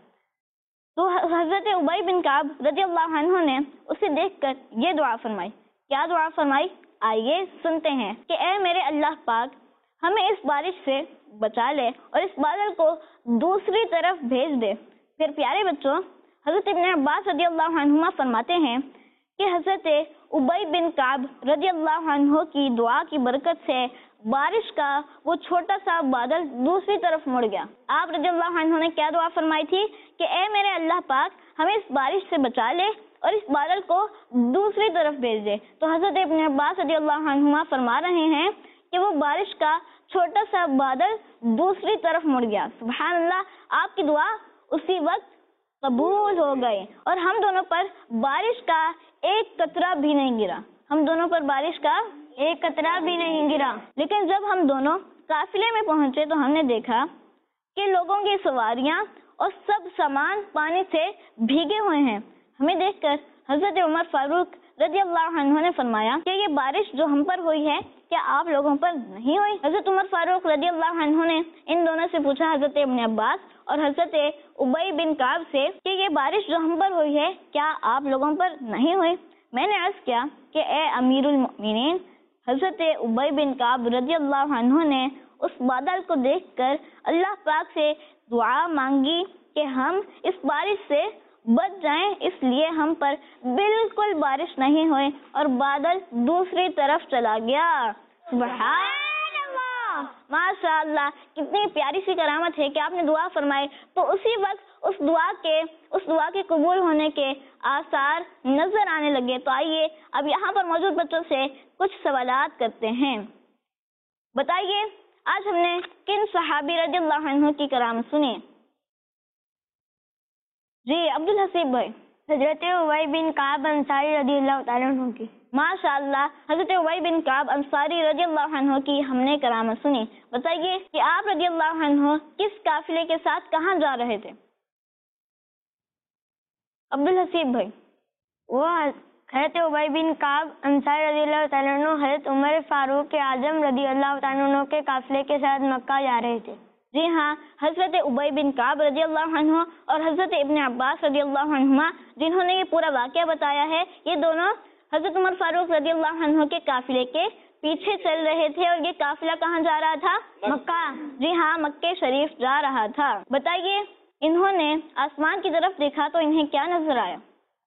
تو حضرت ابی بن کعب رضی اللہ عنہ نے اسے دیکھ کر یہ دعا فرمائی. کیا دعا فرمائی؟ آئیے سنتے ہیں کہ اے میرے اللہ پاک، ہمیں اس بارش سے بچا لے اور اس بادل کو دوسری طرف بھیج دے. پھر پیارے بچوں، حضرت ابن عباس رضی اللہ عنہما فرماتے ہیں کہ حضرت ابی بن کعب رضی اللہ عنہ کی دعا کی برکت سے بارش کا وہ چھوٹا سا بادل دوسری طرف مڑ گیا. آپ رضی اللہ عنہ نے کیا دعا فرمائی تھی کہ اے میرے اللہ پاک، ہمیں اس بارش سے بچا لے اور اس بادل کو دوسری طرف بھیج دے. تو حضرت ابن عباس رضی اللہ عنہما فرما رہے ہیں کہ وہ بارش کا چھوٹا سا بادل دوسری طرف مڑ گیا. سبحان اللہ، آپ کی دعا اسی وقت قبول ہو گئے اور ہم دونوں پر بارش کا ایک قطرہ بھی نہیں گرا. ہم دونوں پر بارش کا ایک قطرہ بھی نہیں گرا. لیکن جب ہم دونوں قافلے میں پہنچے تو ہم نے دیکھا کہ لوگوں کی سواریاں اور سب سامان پانی سے بھیگے ہوئے ہیں. ہمیں دیکھ کر حضرت عمر فاروق رضی اللہ عنہ نے فرمایا کہ یہ بارش جو ہم پر ہوئی ہے کیا آپ لوگوں پر نہیں ہوئی؟ حضرت عمر فاروق رضی اللہ عنہ نے ان دونوں سے پوچھا، حضرت ابن عباس اور حضرت ابی بن کعب سے، کہ یہ بارش جو ہم پر ہوئی ہے کیا آپ لوگوں پر نہیں ہوئی؟ میں نے عرض کیا کہ اے امیر المؤمنین، حضرت ابی بن کعب رضی اللہ عنہ نے اس بادل کو دیکھ کر اللہ پاک سے دعا مانگی کہ ہم اس بارش سے بچ جائیں، اس لیے ہم پر بالکل بارش نہیں ہوئی اور بادل دوسری طرف چلا گیا. سبحان اللہ، ماشاء اللہ، کتنی پیاری سی کرامت ہے کہ آپ نے دعا فرمائی تو اسی وقت اس دعا کے اس دعا کے قبول ہونے کے آثار نظر آنے لگے. تو آئیے اب یہاں پر موجود بچوں سے کچھ سوالات کرتے ہیں. بتائیے آج ہم نے کن صحابی رضی اللہ عنہ کی کرامت سنی؟ جی عبدالحسیب بھائی. حضرت ابی بن کعب انصاری رضی اللہ تعالیٰ عنہ کی. ماشاء اللہ، حضرت ابی بن کعب انصاری رضی اللہ عنہ کی ہم نے کرامت سنی. بتائیے کہ آپ رضی اللہ عنہ کس قافلے کے ساتھ کہاں جا رہے تھے؟ عبدالحسیب بھائی. وہ حضرت ابی بن کعب انصاری رضی اللہ تعالیٰ عنہ حضرت عمر فاروق اعظم رضی اللہ تعالیٰ عنہ کے قافلے کے ساتھ مکہ جا رہے تھے. جی ہاں، حضرت ابی بن کعب رضی اللہ عنہ اور حضرت ابن عباس رضی اللہ عنہما جنہوں نے یہ پورا واقعہ بتایا ہے، یہ دونوں حضرت عمر فاروق رضی اللہ عنہ کے قافلے کے پیچھے چل رہے تھے. اور یہ قافلہ کہاں جا رہا تھا؟ مکہ. جی ہاں، مکہ شریف جا رہا تھا. بتائیے انہوں نے آسمان کی طرف دیکھا تو انہیں کیا نظر آیا؟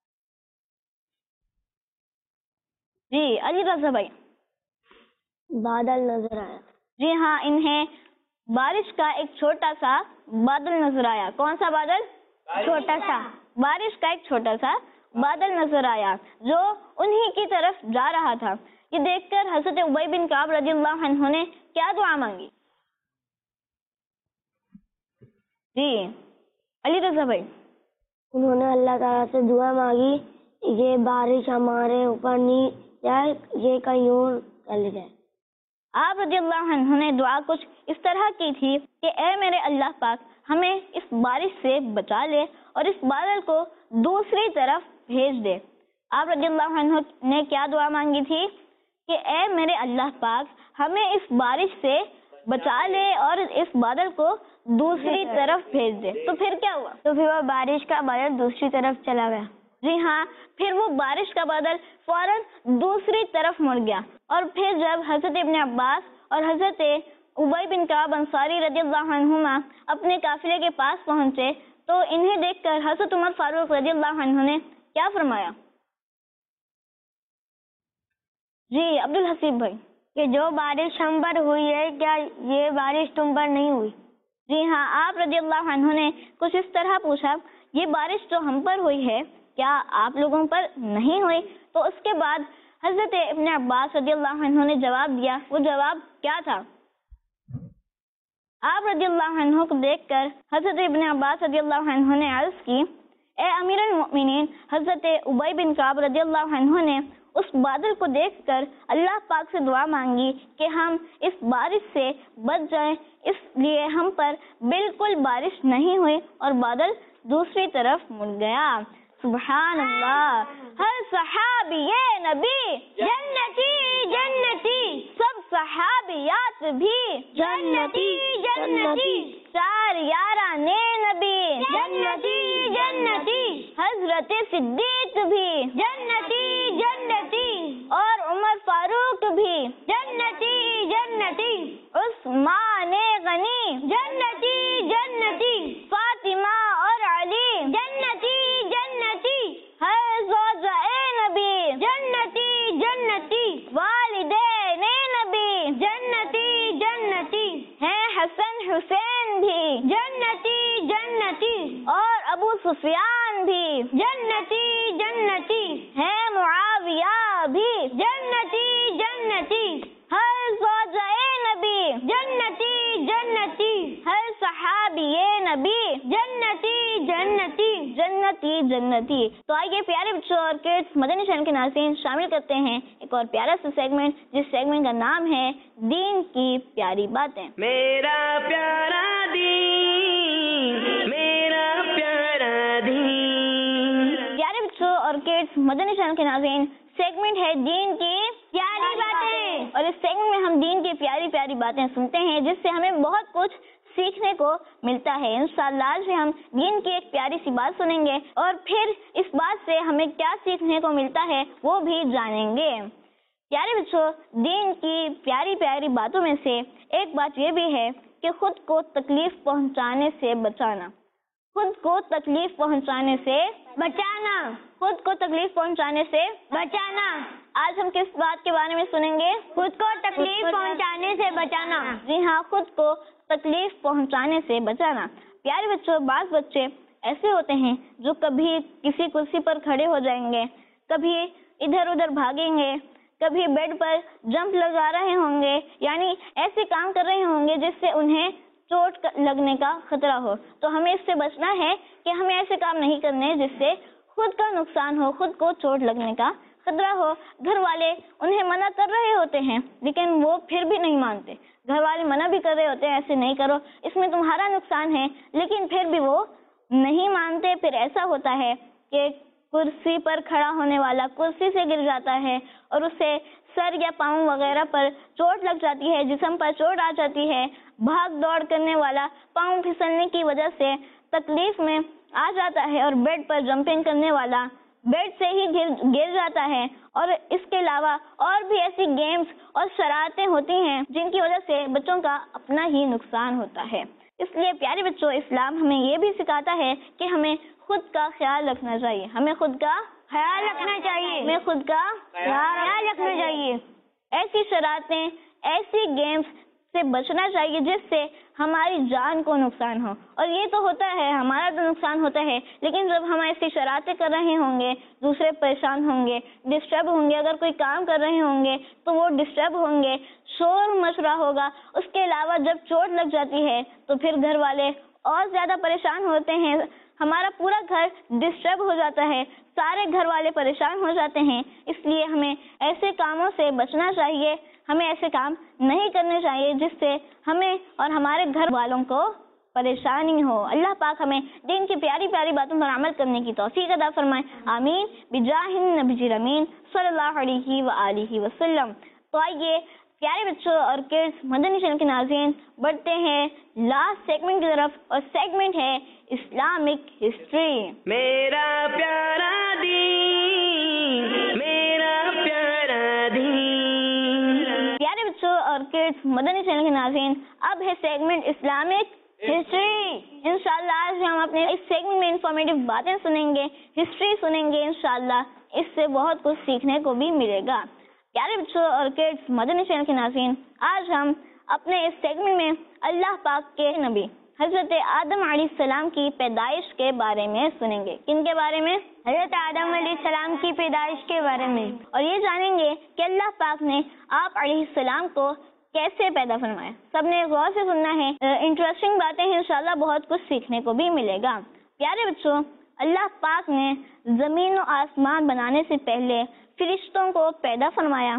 جی علی رضا بھائی. بادل نظر آیا. جی ہاں، انہیں بارش کا ایک چھوٹا سا بادل نظر آیا. کون سا بادل؟ چھوٹا سا. بارش کا ایک چھوٹا سا بادل نظر آیا جو انہی کی طرف جا رہا تھا. یہ دیکھ کر حضرت ابی بن کعب رضی اللہ عنہ نے کیا دعا مانگی؟ جی علی رضا بھائی. انہوں نے اللہ تعالیٰ سے دعا مانگی یہ بارش ہمارے اوپر نہیں جائے، یہ کہیں اور چلی جائے. آپ رضی اللہ عنہ نے دعا کچھ اس طرح کی تھی کہ اے میرے اللہ پاک، ہمیں اس بارش سے بچا لے اور اس بادل کو دوسری طرف بھیج دے. آپ رضی اللہ عنہ نے کیا دعا مانگی تھی کہ اے میرے اللہ پاک، ہمیں اس بارش سے بچا لے اور اس بادل کو دوسری طرف بھیج دے. تو پھر کیا ہوا؟ تو پھر وہ بارش کا بادل دوسری طرف چلا گیا. جی ہاں، پھر وہ بارش کا بادل فوراً دوسری طرف مڑ گیا. اور پھر جب حضرت ابن عباس اور حضرت ابی بن کعب انصاری رضی اللہ عنہما اپنے قافلے کے پاس پہنچے تو انہیں دیکھ کر حضرت عمر فاروق رضی اللہ عنہ نے کیا فرمایا؟ جی عبدالحسیب بھائی. کہ جو بارش ہم پر ہوئی ہے کیا یہ بارش تم پر نہیں ہوئی؟ جی ہاں، آپ رضی اللہ عنہ نے کچھ اس طرح پوچھا، یہ بارش جو ہم پر ہوئی ہے کیا آپ لوگوں پر نہیں ہوئی؟ تو اس کے بعد حضرت ابن عباس رضی اللہ عنہ نے جواب دیا. وہ جواب کیا تھا؟ آپ رضی اللہ عنہ کو دیکھ کر حضرت ابن عباس رضی اللہ عنہ نے عرض کی، اے امیر المؤمنین، حضرت ابی بن کعب رضی اللہ عنہ نے اس بادل کو دیکھ کر اللہ پاک سے دعا مانگی کہ ہم اس بارش سے بچ جائیں، اس لیے ہم پر بالکل بارش نہیں ہوئی اور بادل دوسری طرف مڑ گیا. سبحان اللہ. ہر صحابی نبی جنتی جنتی، سب صحابیات بھی جنتی جنتی، چار یاران نبی جنتی جنتی، حضرت صدیق بھی جنتی جنتی، اور عمر فاروق بھی جنتی جنتی، عثمان غنی جنتی جنتی، فاطمہ اور علی جنتی جنتی، ہر زوجہ نبی جنتی جنتی، والدین نبی جنتی جنتی ہیں، حسن حسین بھی جنتی جنتی، اور ابو سفیان بھی جنتی جنتی ہیں، معاویہ بھی جنتی جنتی، ہر زوجہ نبی جنتی جنتی، ہر صحابی نبی جنتی جنتی جنتی. تو آئیے پیارے بچوں اور کڈس مدنی چینل کے ناظرین شامل کرتے ہیں ایک اور پیارا سا سیگمنٹ جس سیگمنٹ کا نام ہے دین کی پیاری باتیں. میرا پیارا دین، میرا پیارا دین. پیارے بچوں اور کڈس مدنی چینل کے ناظرین، سیگمنٹ ہے دین کی پیاری باتیں، اور اس سیگمنٹ میں ہم دین کی پیاری پیاری باتیں سنتے ہیں جس سے ہمیں بہت کچھ سیکھنے کو ملتا ہے. انشاءاللہ آج بھی ہم دین کی ایک پیاری سی بات سنیں گے اور پھر اس بات سے ہمیں کیا سیکھنے کو ملتا ہے وہ بھی جانیں گے. پیارے بچوں، دین کی پیاری پیاری باتوں میں سے ایک بات یہ بھی ہے کہ خود کو تکلیف پہنچانے سے بچانا. خود کو تکلیف پہنچانے سے بچانا. خود کو تکلیف پہنچانے سے بچانا. آج ہم کس بات کے بارے میں سنیں گے؟ خود کو تکلیف پہنچانے سے بچانا. جی ہاں، خود کو تکلیف پہنچانے سے بچانا. پیارے بچوں، بعض بچے ایسے ہوتے ہیں جو کبھی کسی کرسی پر کھڑے ہو جائیں گے، کبھی ادھر ادھر بھاگیں گے، کبھی بیڈ پر جمپ لگا رہے ہوں گے، یعنی ایسے کام کر رہے ہوں گے جس سے انہیں چوٹ لگنے کا خطرہ ہو. تو ہمیں اس سے بچنا ہے کہ ہمیں ایسے کام نہیں کرنے جس سے خود کا نقصان ہو، خود کو چوٹ لگنے کا خطرہ ہو. گھر والے انہیں منع کر رہے ہوتے ہیں لیکن وہ پھر بھی نہیں مانتے. گھر والے منع بھی کر رہے ہوتے ہیں ایسے نہیں کرو، اس میں تمہارا نقصان ہے، لیکن پھر بھی وہ نہیں مانتے. پھر ایسا ہوتا ہے کہ کرسی پر کھڑا ہونے والا کرسی سے گر جاتا ہے اور اسے سر یا پاؤں وغیرہ پر چوٹ لگ جاتی ہے، جسم پر چوٹ آ جاتی ہے. بھاگ دوڑ کرنے والا پاؤں پھسلنے کی وجہ سے تکلیف میں آ جاتا ہے اور بیڈ پر جمپنگ کرنے والا بیڈ سے ہی گر گر جاتا ہے. اور اس کے علاوہ اور بھی ایسی گیمز اور شرارتیں ہوتی ہیں جن کی وجہ سے بچوں کا اپنا ہی نقصان ہوتا ہے. اس لیے پیارے بچوں، اسلام ہمیں یہ بھی سکھاتا ہے کہ ہمیں خود کا خیال رکھنا چاہیے. ہمیں خود کا خیال رکھنا چاہیے ہمیں خود کا خیال رکھنا چاہیے. ایسی شرارتیں، ایسی گیمز سے بچنا چاہیے جس سے ہماری جان کو نقصان ہو. اور یہ تو ہوتا ہے، ہمارا تو نقصان ہوتا ہے، لیکن جب ہم ایسی شرارتیں کر رہے ہوں گے دوسرے پریشان ہوں گے، ڈسٹرب ہوں گے. اگر کوئی کام کر رہے ہوں گے تو وہ ڈسٹرب ہوں گے، شور مچ رہا ہوگا. اس کے علاوہ جب چوٹ لگ جاتی ہے تو پھر گھر والے اور زیادہ پریشان ہوتے ہیں، ہمارا پورا گھر ڈسٹرب ہو جاتا ہے، سارے گھر والے پریشان ہو جاتے ہیں. اس لیے ہمیں ایسے کاموں سے بچنا چاہیے، ہمیں ایسے کام نہیں کرنے چاہیے جس سے ہمیں اور ہمارے گھر والوں کو پریشانی ہو. اللہ پاک ہمیں دین کی پیاری پیاری باتوں پر عمل کرنے کی توفیق عطا فرمائے. آمین بجاہ النبی الامین صلی اللہ علیہ وآلہ وسلم. تو آئیے پیارے بچوں اور کڈس مدنی چینل کے ناظرین بڑھتے ہیں لاسٹ سیگمنٹ کی طرف، اور سیگمنٹ ہے اسلامک ہسٹری. میرا پیارا دین، میرا پیارا دین. پیارے بچوں اور کڈس مدنی چینل کے ناظرین، اب ہے سیگمنٹ اسلامک ہسٹری. انشاءاللہ آج ہم اپنے اس سیگمنٹ میں انفارمیٹیو باتیں سنیں گے، ہسٹری سنیں گے. انشاءاللہ اس سے بہت کچھ سیکھنے کو بھی ملے گا. پیارے بچوں اور کڈس مدنی چینل کے ناظرین، آج ہم اپنے اس سیگمنٹ میں اللہ پاک کے نبی حضرت آدم علیہ السلام کی پیدائش کے بارے میں سنیں گے. کن کے بارے میں؟ حضرت آدم علیہ السلام کی پیدائش کے بارے میں. اور یہ جانیں گے کہ اللہ پاک نے آپ علیہ السلام کو کیسے پیدا فرمایا. سب نے غور سے سننا ہے، انٹرسٹنگ باتیں ہیں، انشاءاللہ بہت کچھ سیکھنے کو بھی ملے گا. پیارے بچوں، اللہ پاک نے زمین و آسمان بنانے سے پہلے فرشتوں کو پیدا فرمایا.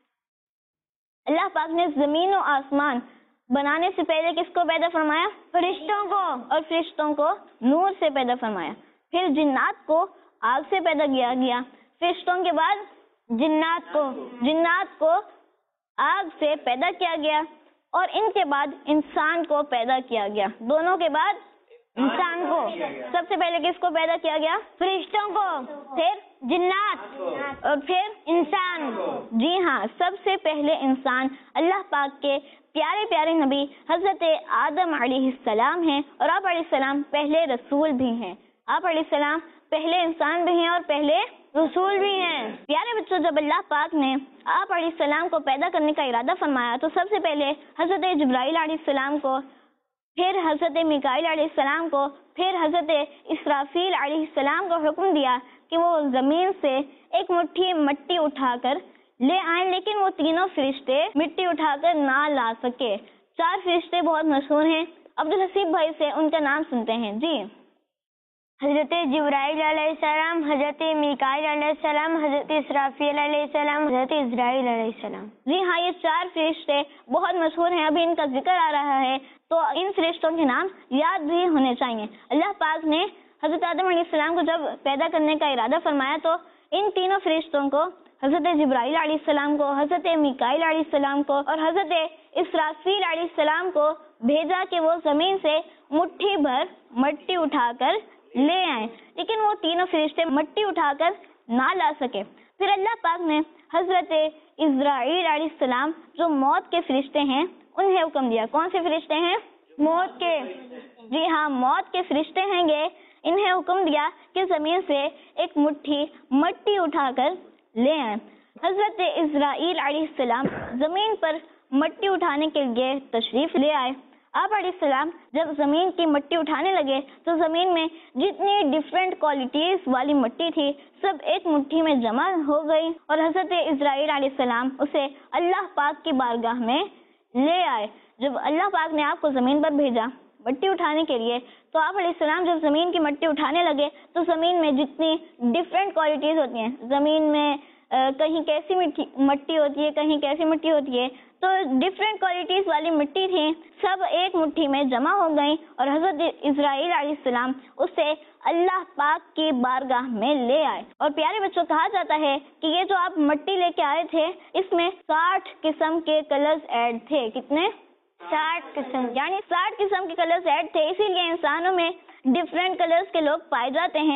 اللہ پاک نے زمین و آسمان بنانے سے پہلے کس کو پیدا فرمایا؟ فرشتوں کو. اور فرشتوں کو نور سے پیدا فرمایا. پھر جنات کو آگ سے پیدا کیا گیا. فرشتوں کے بعد جنات کو جنات کو آگ سے پیدا کیا گیا، اور ان کے بعد انسان کو پیدا کیا گیا. دونوں کے بعد انسان کو. سب سے پہلے کس کو پیدا کیا گیا؟ فرشتوں کو، پھر جنات، اور پھر انسان. جی ہاں، سب سے پہلے انسان اللہ پاک کے پیارے پیارے نبی حضرت آدم علیہ السلام ہیں، اور آپ علیہ السلام پہلے رسول بھی ہیں. آپ علیہ السلام پہلے انسان بھی ہیں اور پہلے رسول بھی ہیں. پیارے بچوں، جب اللہ پاک نے آپ علیہ السلام کو پیدا کرنے کا ارادہ فرمایا تو سب سے پہلے حضرت جبرائیل علیہ السلام کو، پھر حضرت میکائیل علیہ السلام کو، پھر حضرت اسرافیل علیہ السلام کو حکم دیا کہ وہ زمین سے ایک مٹھی مٹی اٹھا کر لے آئیں، لیکن وہ تینوں فرشتے مٹی اٹھا کر نہ لا سکے. چار فرشتے بہت مشہور ہیں. عبدالحسیب بھائی سے ان کا نام سنتے ہیں. جی. حضرت جبرائیل علیہ السلام، حضرت میکائیل علیہ السلام، حضرت اسرافیل علیہ السلام، حضرت اسرائیل علیہ السلام. جی ہاں، یہ چار فرشتے بہت مشہور ہیں، ابھی ان کا ذکر آ رہا ہے تو ان فرشتوں کے نام یاد بھی ہونے چاہیے. اللہ پاک نے حضرت آدم علیہ السلام کو جب پیدا کرنے کا ارادہ فرمایا تو ان تینوں فرشتوں کو، حضرت جبرائیل علیہ السلام کو، حضرت میکائیل علیہ السلام کو اور حضرت اسرافیل علیہ السلام کو بھیجا کہ وہ زمین سے مٹھی بھر مٹی اٹھا کر لے آئیں، لیکن وہ تینوں فرشتے مٹی اٹھا کر نہ لا سکے. پھر اللہ پاک نے حضرت اسرائیل علیہ السلام جو موت کے فرشتے ہیں انہیں حکم دیا. کون سے فرشتے ہیں؟ موت کے. جی ہاں، موت کے فرشتے ہیں گے. انہیں حکم دیا کہ زمین سے ایک مٹھی مٹی اٹھا کر لے آئیں. حضرت اسرائیل علیہ السلام زمین پر مٹی اٹھانے کے لیے تشریف لے آئے. آپ علیہ السلام جب زمین کی مٹی اٹھانے لگے تو زمین میں جتنی ڈفرینٹ کوالٹیز والی مٹی تھی سب ایک مٹھی میں جمع ہو گئی اور حضرت اسرائیل علیہ السلام اسے اللہ پاک کی بارگاہ میں لے آئے. جب اللہ پاک نے آپ کو زمین پر بھیجا مٹی اٹھانے کے لیے تو آپ علیہ السلام جب زمین کی مٹی اٹھانے لگے تو زمین میں جتنی ڈفرینٹ کوالٹیز ہوتی ہیں، زمین میں کہیں کیسی مٹی ہوتی ہے، کہیں کیسی مٹی ہوتی ہے، تو ڈفرینٹ کوالٹیز والی مٹی تھی سب ایک مٹھی میں جمع ہو گئی اور حضرت اسرائیل علیہ السلام اسے اللہ پاک کی بارگاہ میں لے آئے. اور پیارے بچوں، کہا جاتا ہے کہ یہ جو آپ مٹی لے کے آئے تھے اس میں ساٹھ قسم کے کلرز ایڈ تھے. کتنے؟ ساٹھ قسم، یعنی ساٹھ قسم کے کلرز ایڈ تھے. اسی لیے انسانوں میں ڈفرینٹ کلرز کے لوگ پائے جاتے ہیں.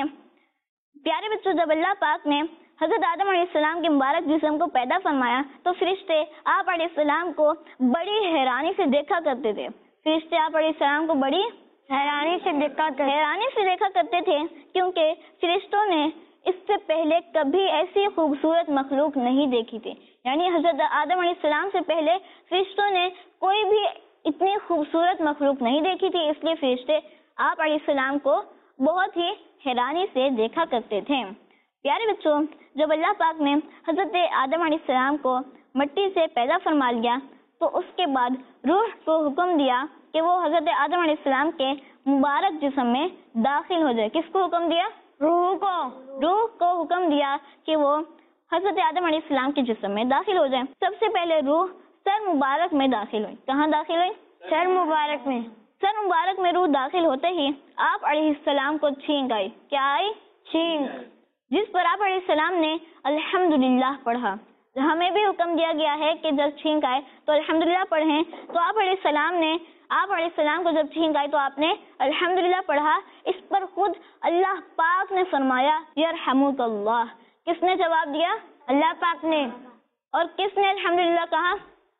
پیارے بچوں، جب اللہ پاک نے حضرت آدم علیہ السلام کے مبارک جسم کو پیدا فرمایا تو فرشتے آپ علیہ السلام کو بڑی حیرانی سے دیکھا کرتے تھے. فرشتے آپ علیہ السلام کو بڑی حیرانی سے دیکھا حیرانی سے دیکھا کرتے تھے کیونکہ فرشتوں نے اس سے پہلے کبھی ایسی خوبصورت مخلوق نہیں دیکھی تھی. یعنی حضرت آدم علیہ السلام سے پہلے فرشتوں نے کوئی بھی اتنی خوبصورت مخلوق نہیں دیکھی تھی، اس لیے فرشتے آپ علیہ السلام کو بہت ہی حیرانی سے دیکھا کرتے تھے. پیارے بچوں، جب اللہ پاک نے حضرت آدم علیہ السلام کو مٹی سے پیدا فرما لیا تو اس کے بعد روح کو حکم دیا کہ وہ حضرت آدم علیہ السلام کے مبارک جسم میں داخل ہو جائے. کس کو حکم دیا؟ روح کو. روح کو حکم دیا کہ وہ حضرت آدم علیہ السلام کے جسم میں داخل ہو جائے. سب سے پہلے روح سر مبارک میں داخل ہوئی. کہاں داخل ہوئی؟ سر مبارک میں. سر مبارک میں روح داخل ہوتے ہی آپ علیہ السلام کو چھینک آئی. کیا آئی؟ چھینک. جس پر آپ علیہ السلام نے الحمدللہ پڑھا. ہمیں بھی حکم دیا گیا ہے کہ جب چھینک آئے تو الحمدللہ پڑھیں. تو آپ علیہ السلام نے آپ علیہ السلام کو جب چھینک آئی تو آپ نے الحمدللہ پڑھا. اس پر خود اللہ پاک نے فرمایا یرحمک اللہ. کس نے جواب دیا؟ اللہ پاک نے. اور کس نے الحمدللہ کہا؟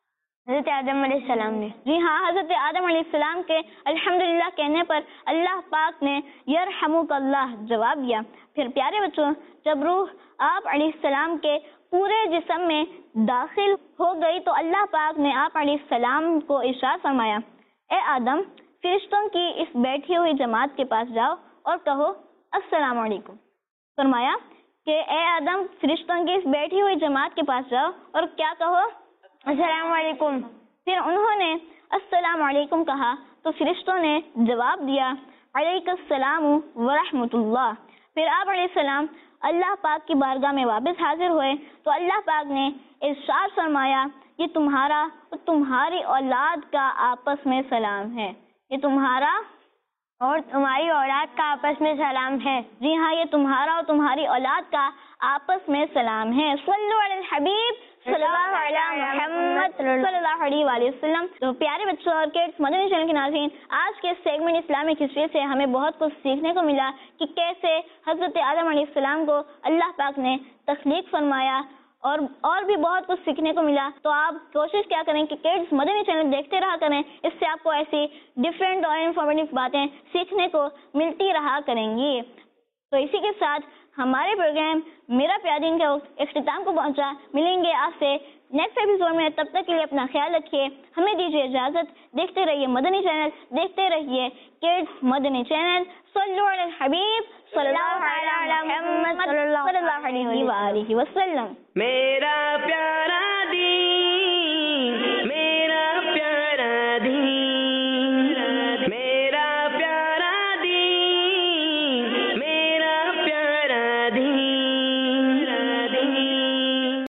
حضرت آدم علیہ السلام نے. جی ہاں، حضرت آدم علیہ السلام کے الحمدللہ کہنے پر اللہ پاک نے یرحمک اللہ جواب دیا. پھر پیارے بچوں، جب روح آپ علیہ السلام کے پورے جسم میں داخل ہو گئی تو اللہ پاک نے آپ علیہ السلام کو ارشاد فرمایا اے آدم، فرشتوں کی اس بیٹھی ہوئی جماعت کے پاس جاؤ اور کہو السلام علیکم. فرمایا کہ اے آدم، فرشتوں کی اس بیٹھی ہوئی جماعت کے پاس جاؤ اور کیا کہو؟ السلام علیکم. پھر انہوں نے السلام علیکم کہا تو فرشتوں نے جواب دیا علیک السلام ورحمۃ اللہ. پھر آپ علیہ السلام اللہ پاک کی بارگاہ میں واپس حاضر ہوئے تو اللہ پاک نے ارشاد فرمایا یہ تمہارا اور تمہاری اولاد کا آپس میں سلام ہے. یہ تمہارا اور تمہاری اولاد کا آپس میں سلام ہے. جی ہاں، یہ تمہارا اور تمہاری اولاد کا آپس میں سلام ہے. صلو علی الحبیب صلی اللہ علیہ محمد صلی اللہ علیہ وآلہ وسلم. تو پیارے بچوں اور کڈس مدنی چینل کے ناظرین، آج کے سیگمنٹ اسلامک ہسٹری سے ہمیں بہت کچھ سیکھنے کو ملا کہ کیسے حضرت آدم علیہ السلام کو اللہ پاک نے تخلیق فرمایا اور اور بھی بہت کچھ سیکھنے کو ملا. تو آپ کوشش کیا کریں کہ کڈس مدنی چینل دیکھتے رہا کریں، اس سے آپ کو ایسی ڈفرینٹ اور انفارمیٹیو باتیں سیکھنے کو ملتی رہا کریں گی. تو اسی کے ساتھ ہمارے پروگرام میرا پیارا دین کا اختتام کو پہنچا. ملیں گے آپ سے نیکسٹ ایپیسوڈ میں. تب تک کے لیے اپنا خیال رکھیے. ہمیں دیجیے اجازت. دیکھتے رہیے مدنی چینل، دیکھتے رہیے کڈس مدنی چینل. صلو علی الحبیب صلی اللہ علیہ محمد صلی اللہ علیہ وآلہ وسلم. میرا پیارا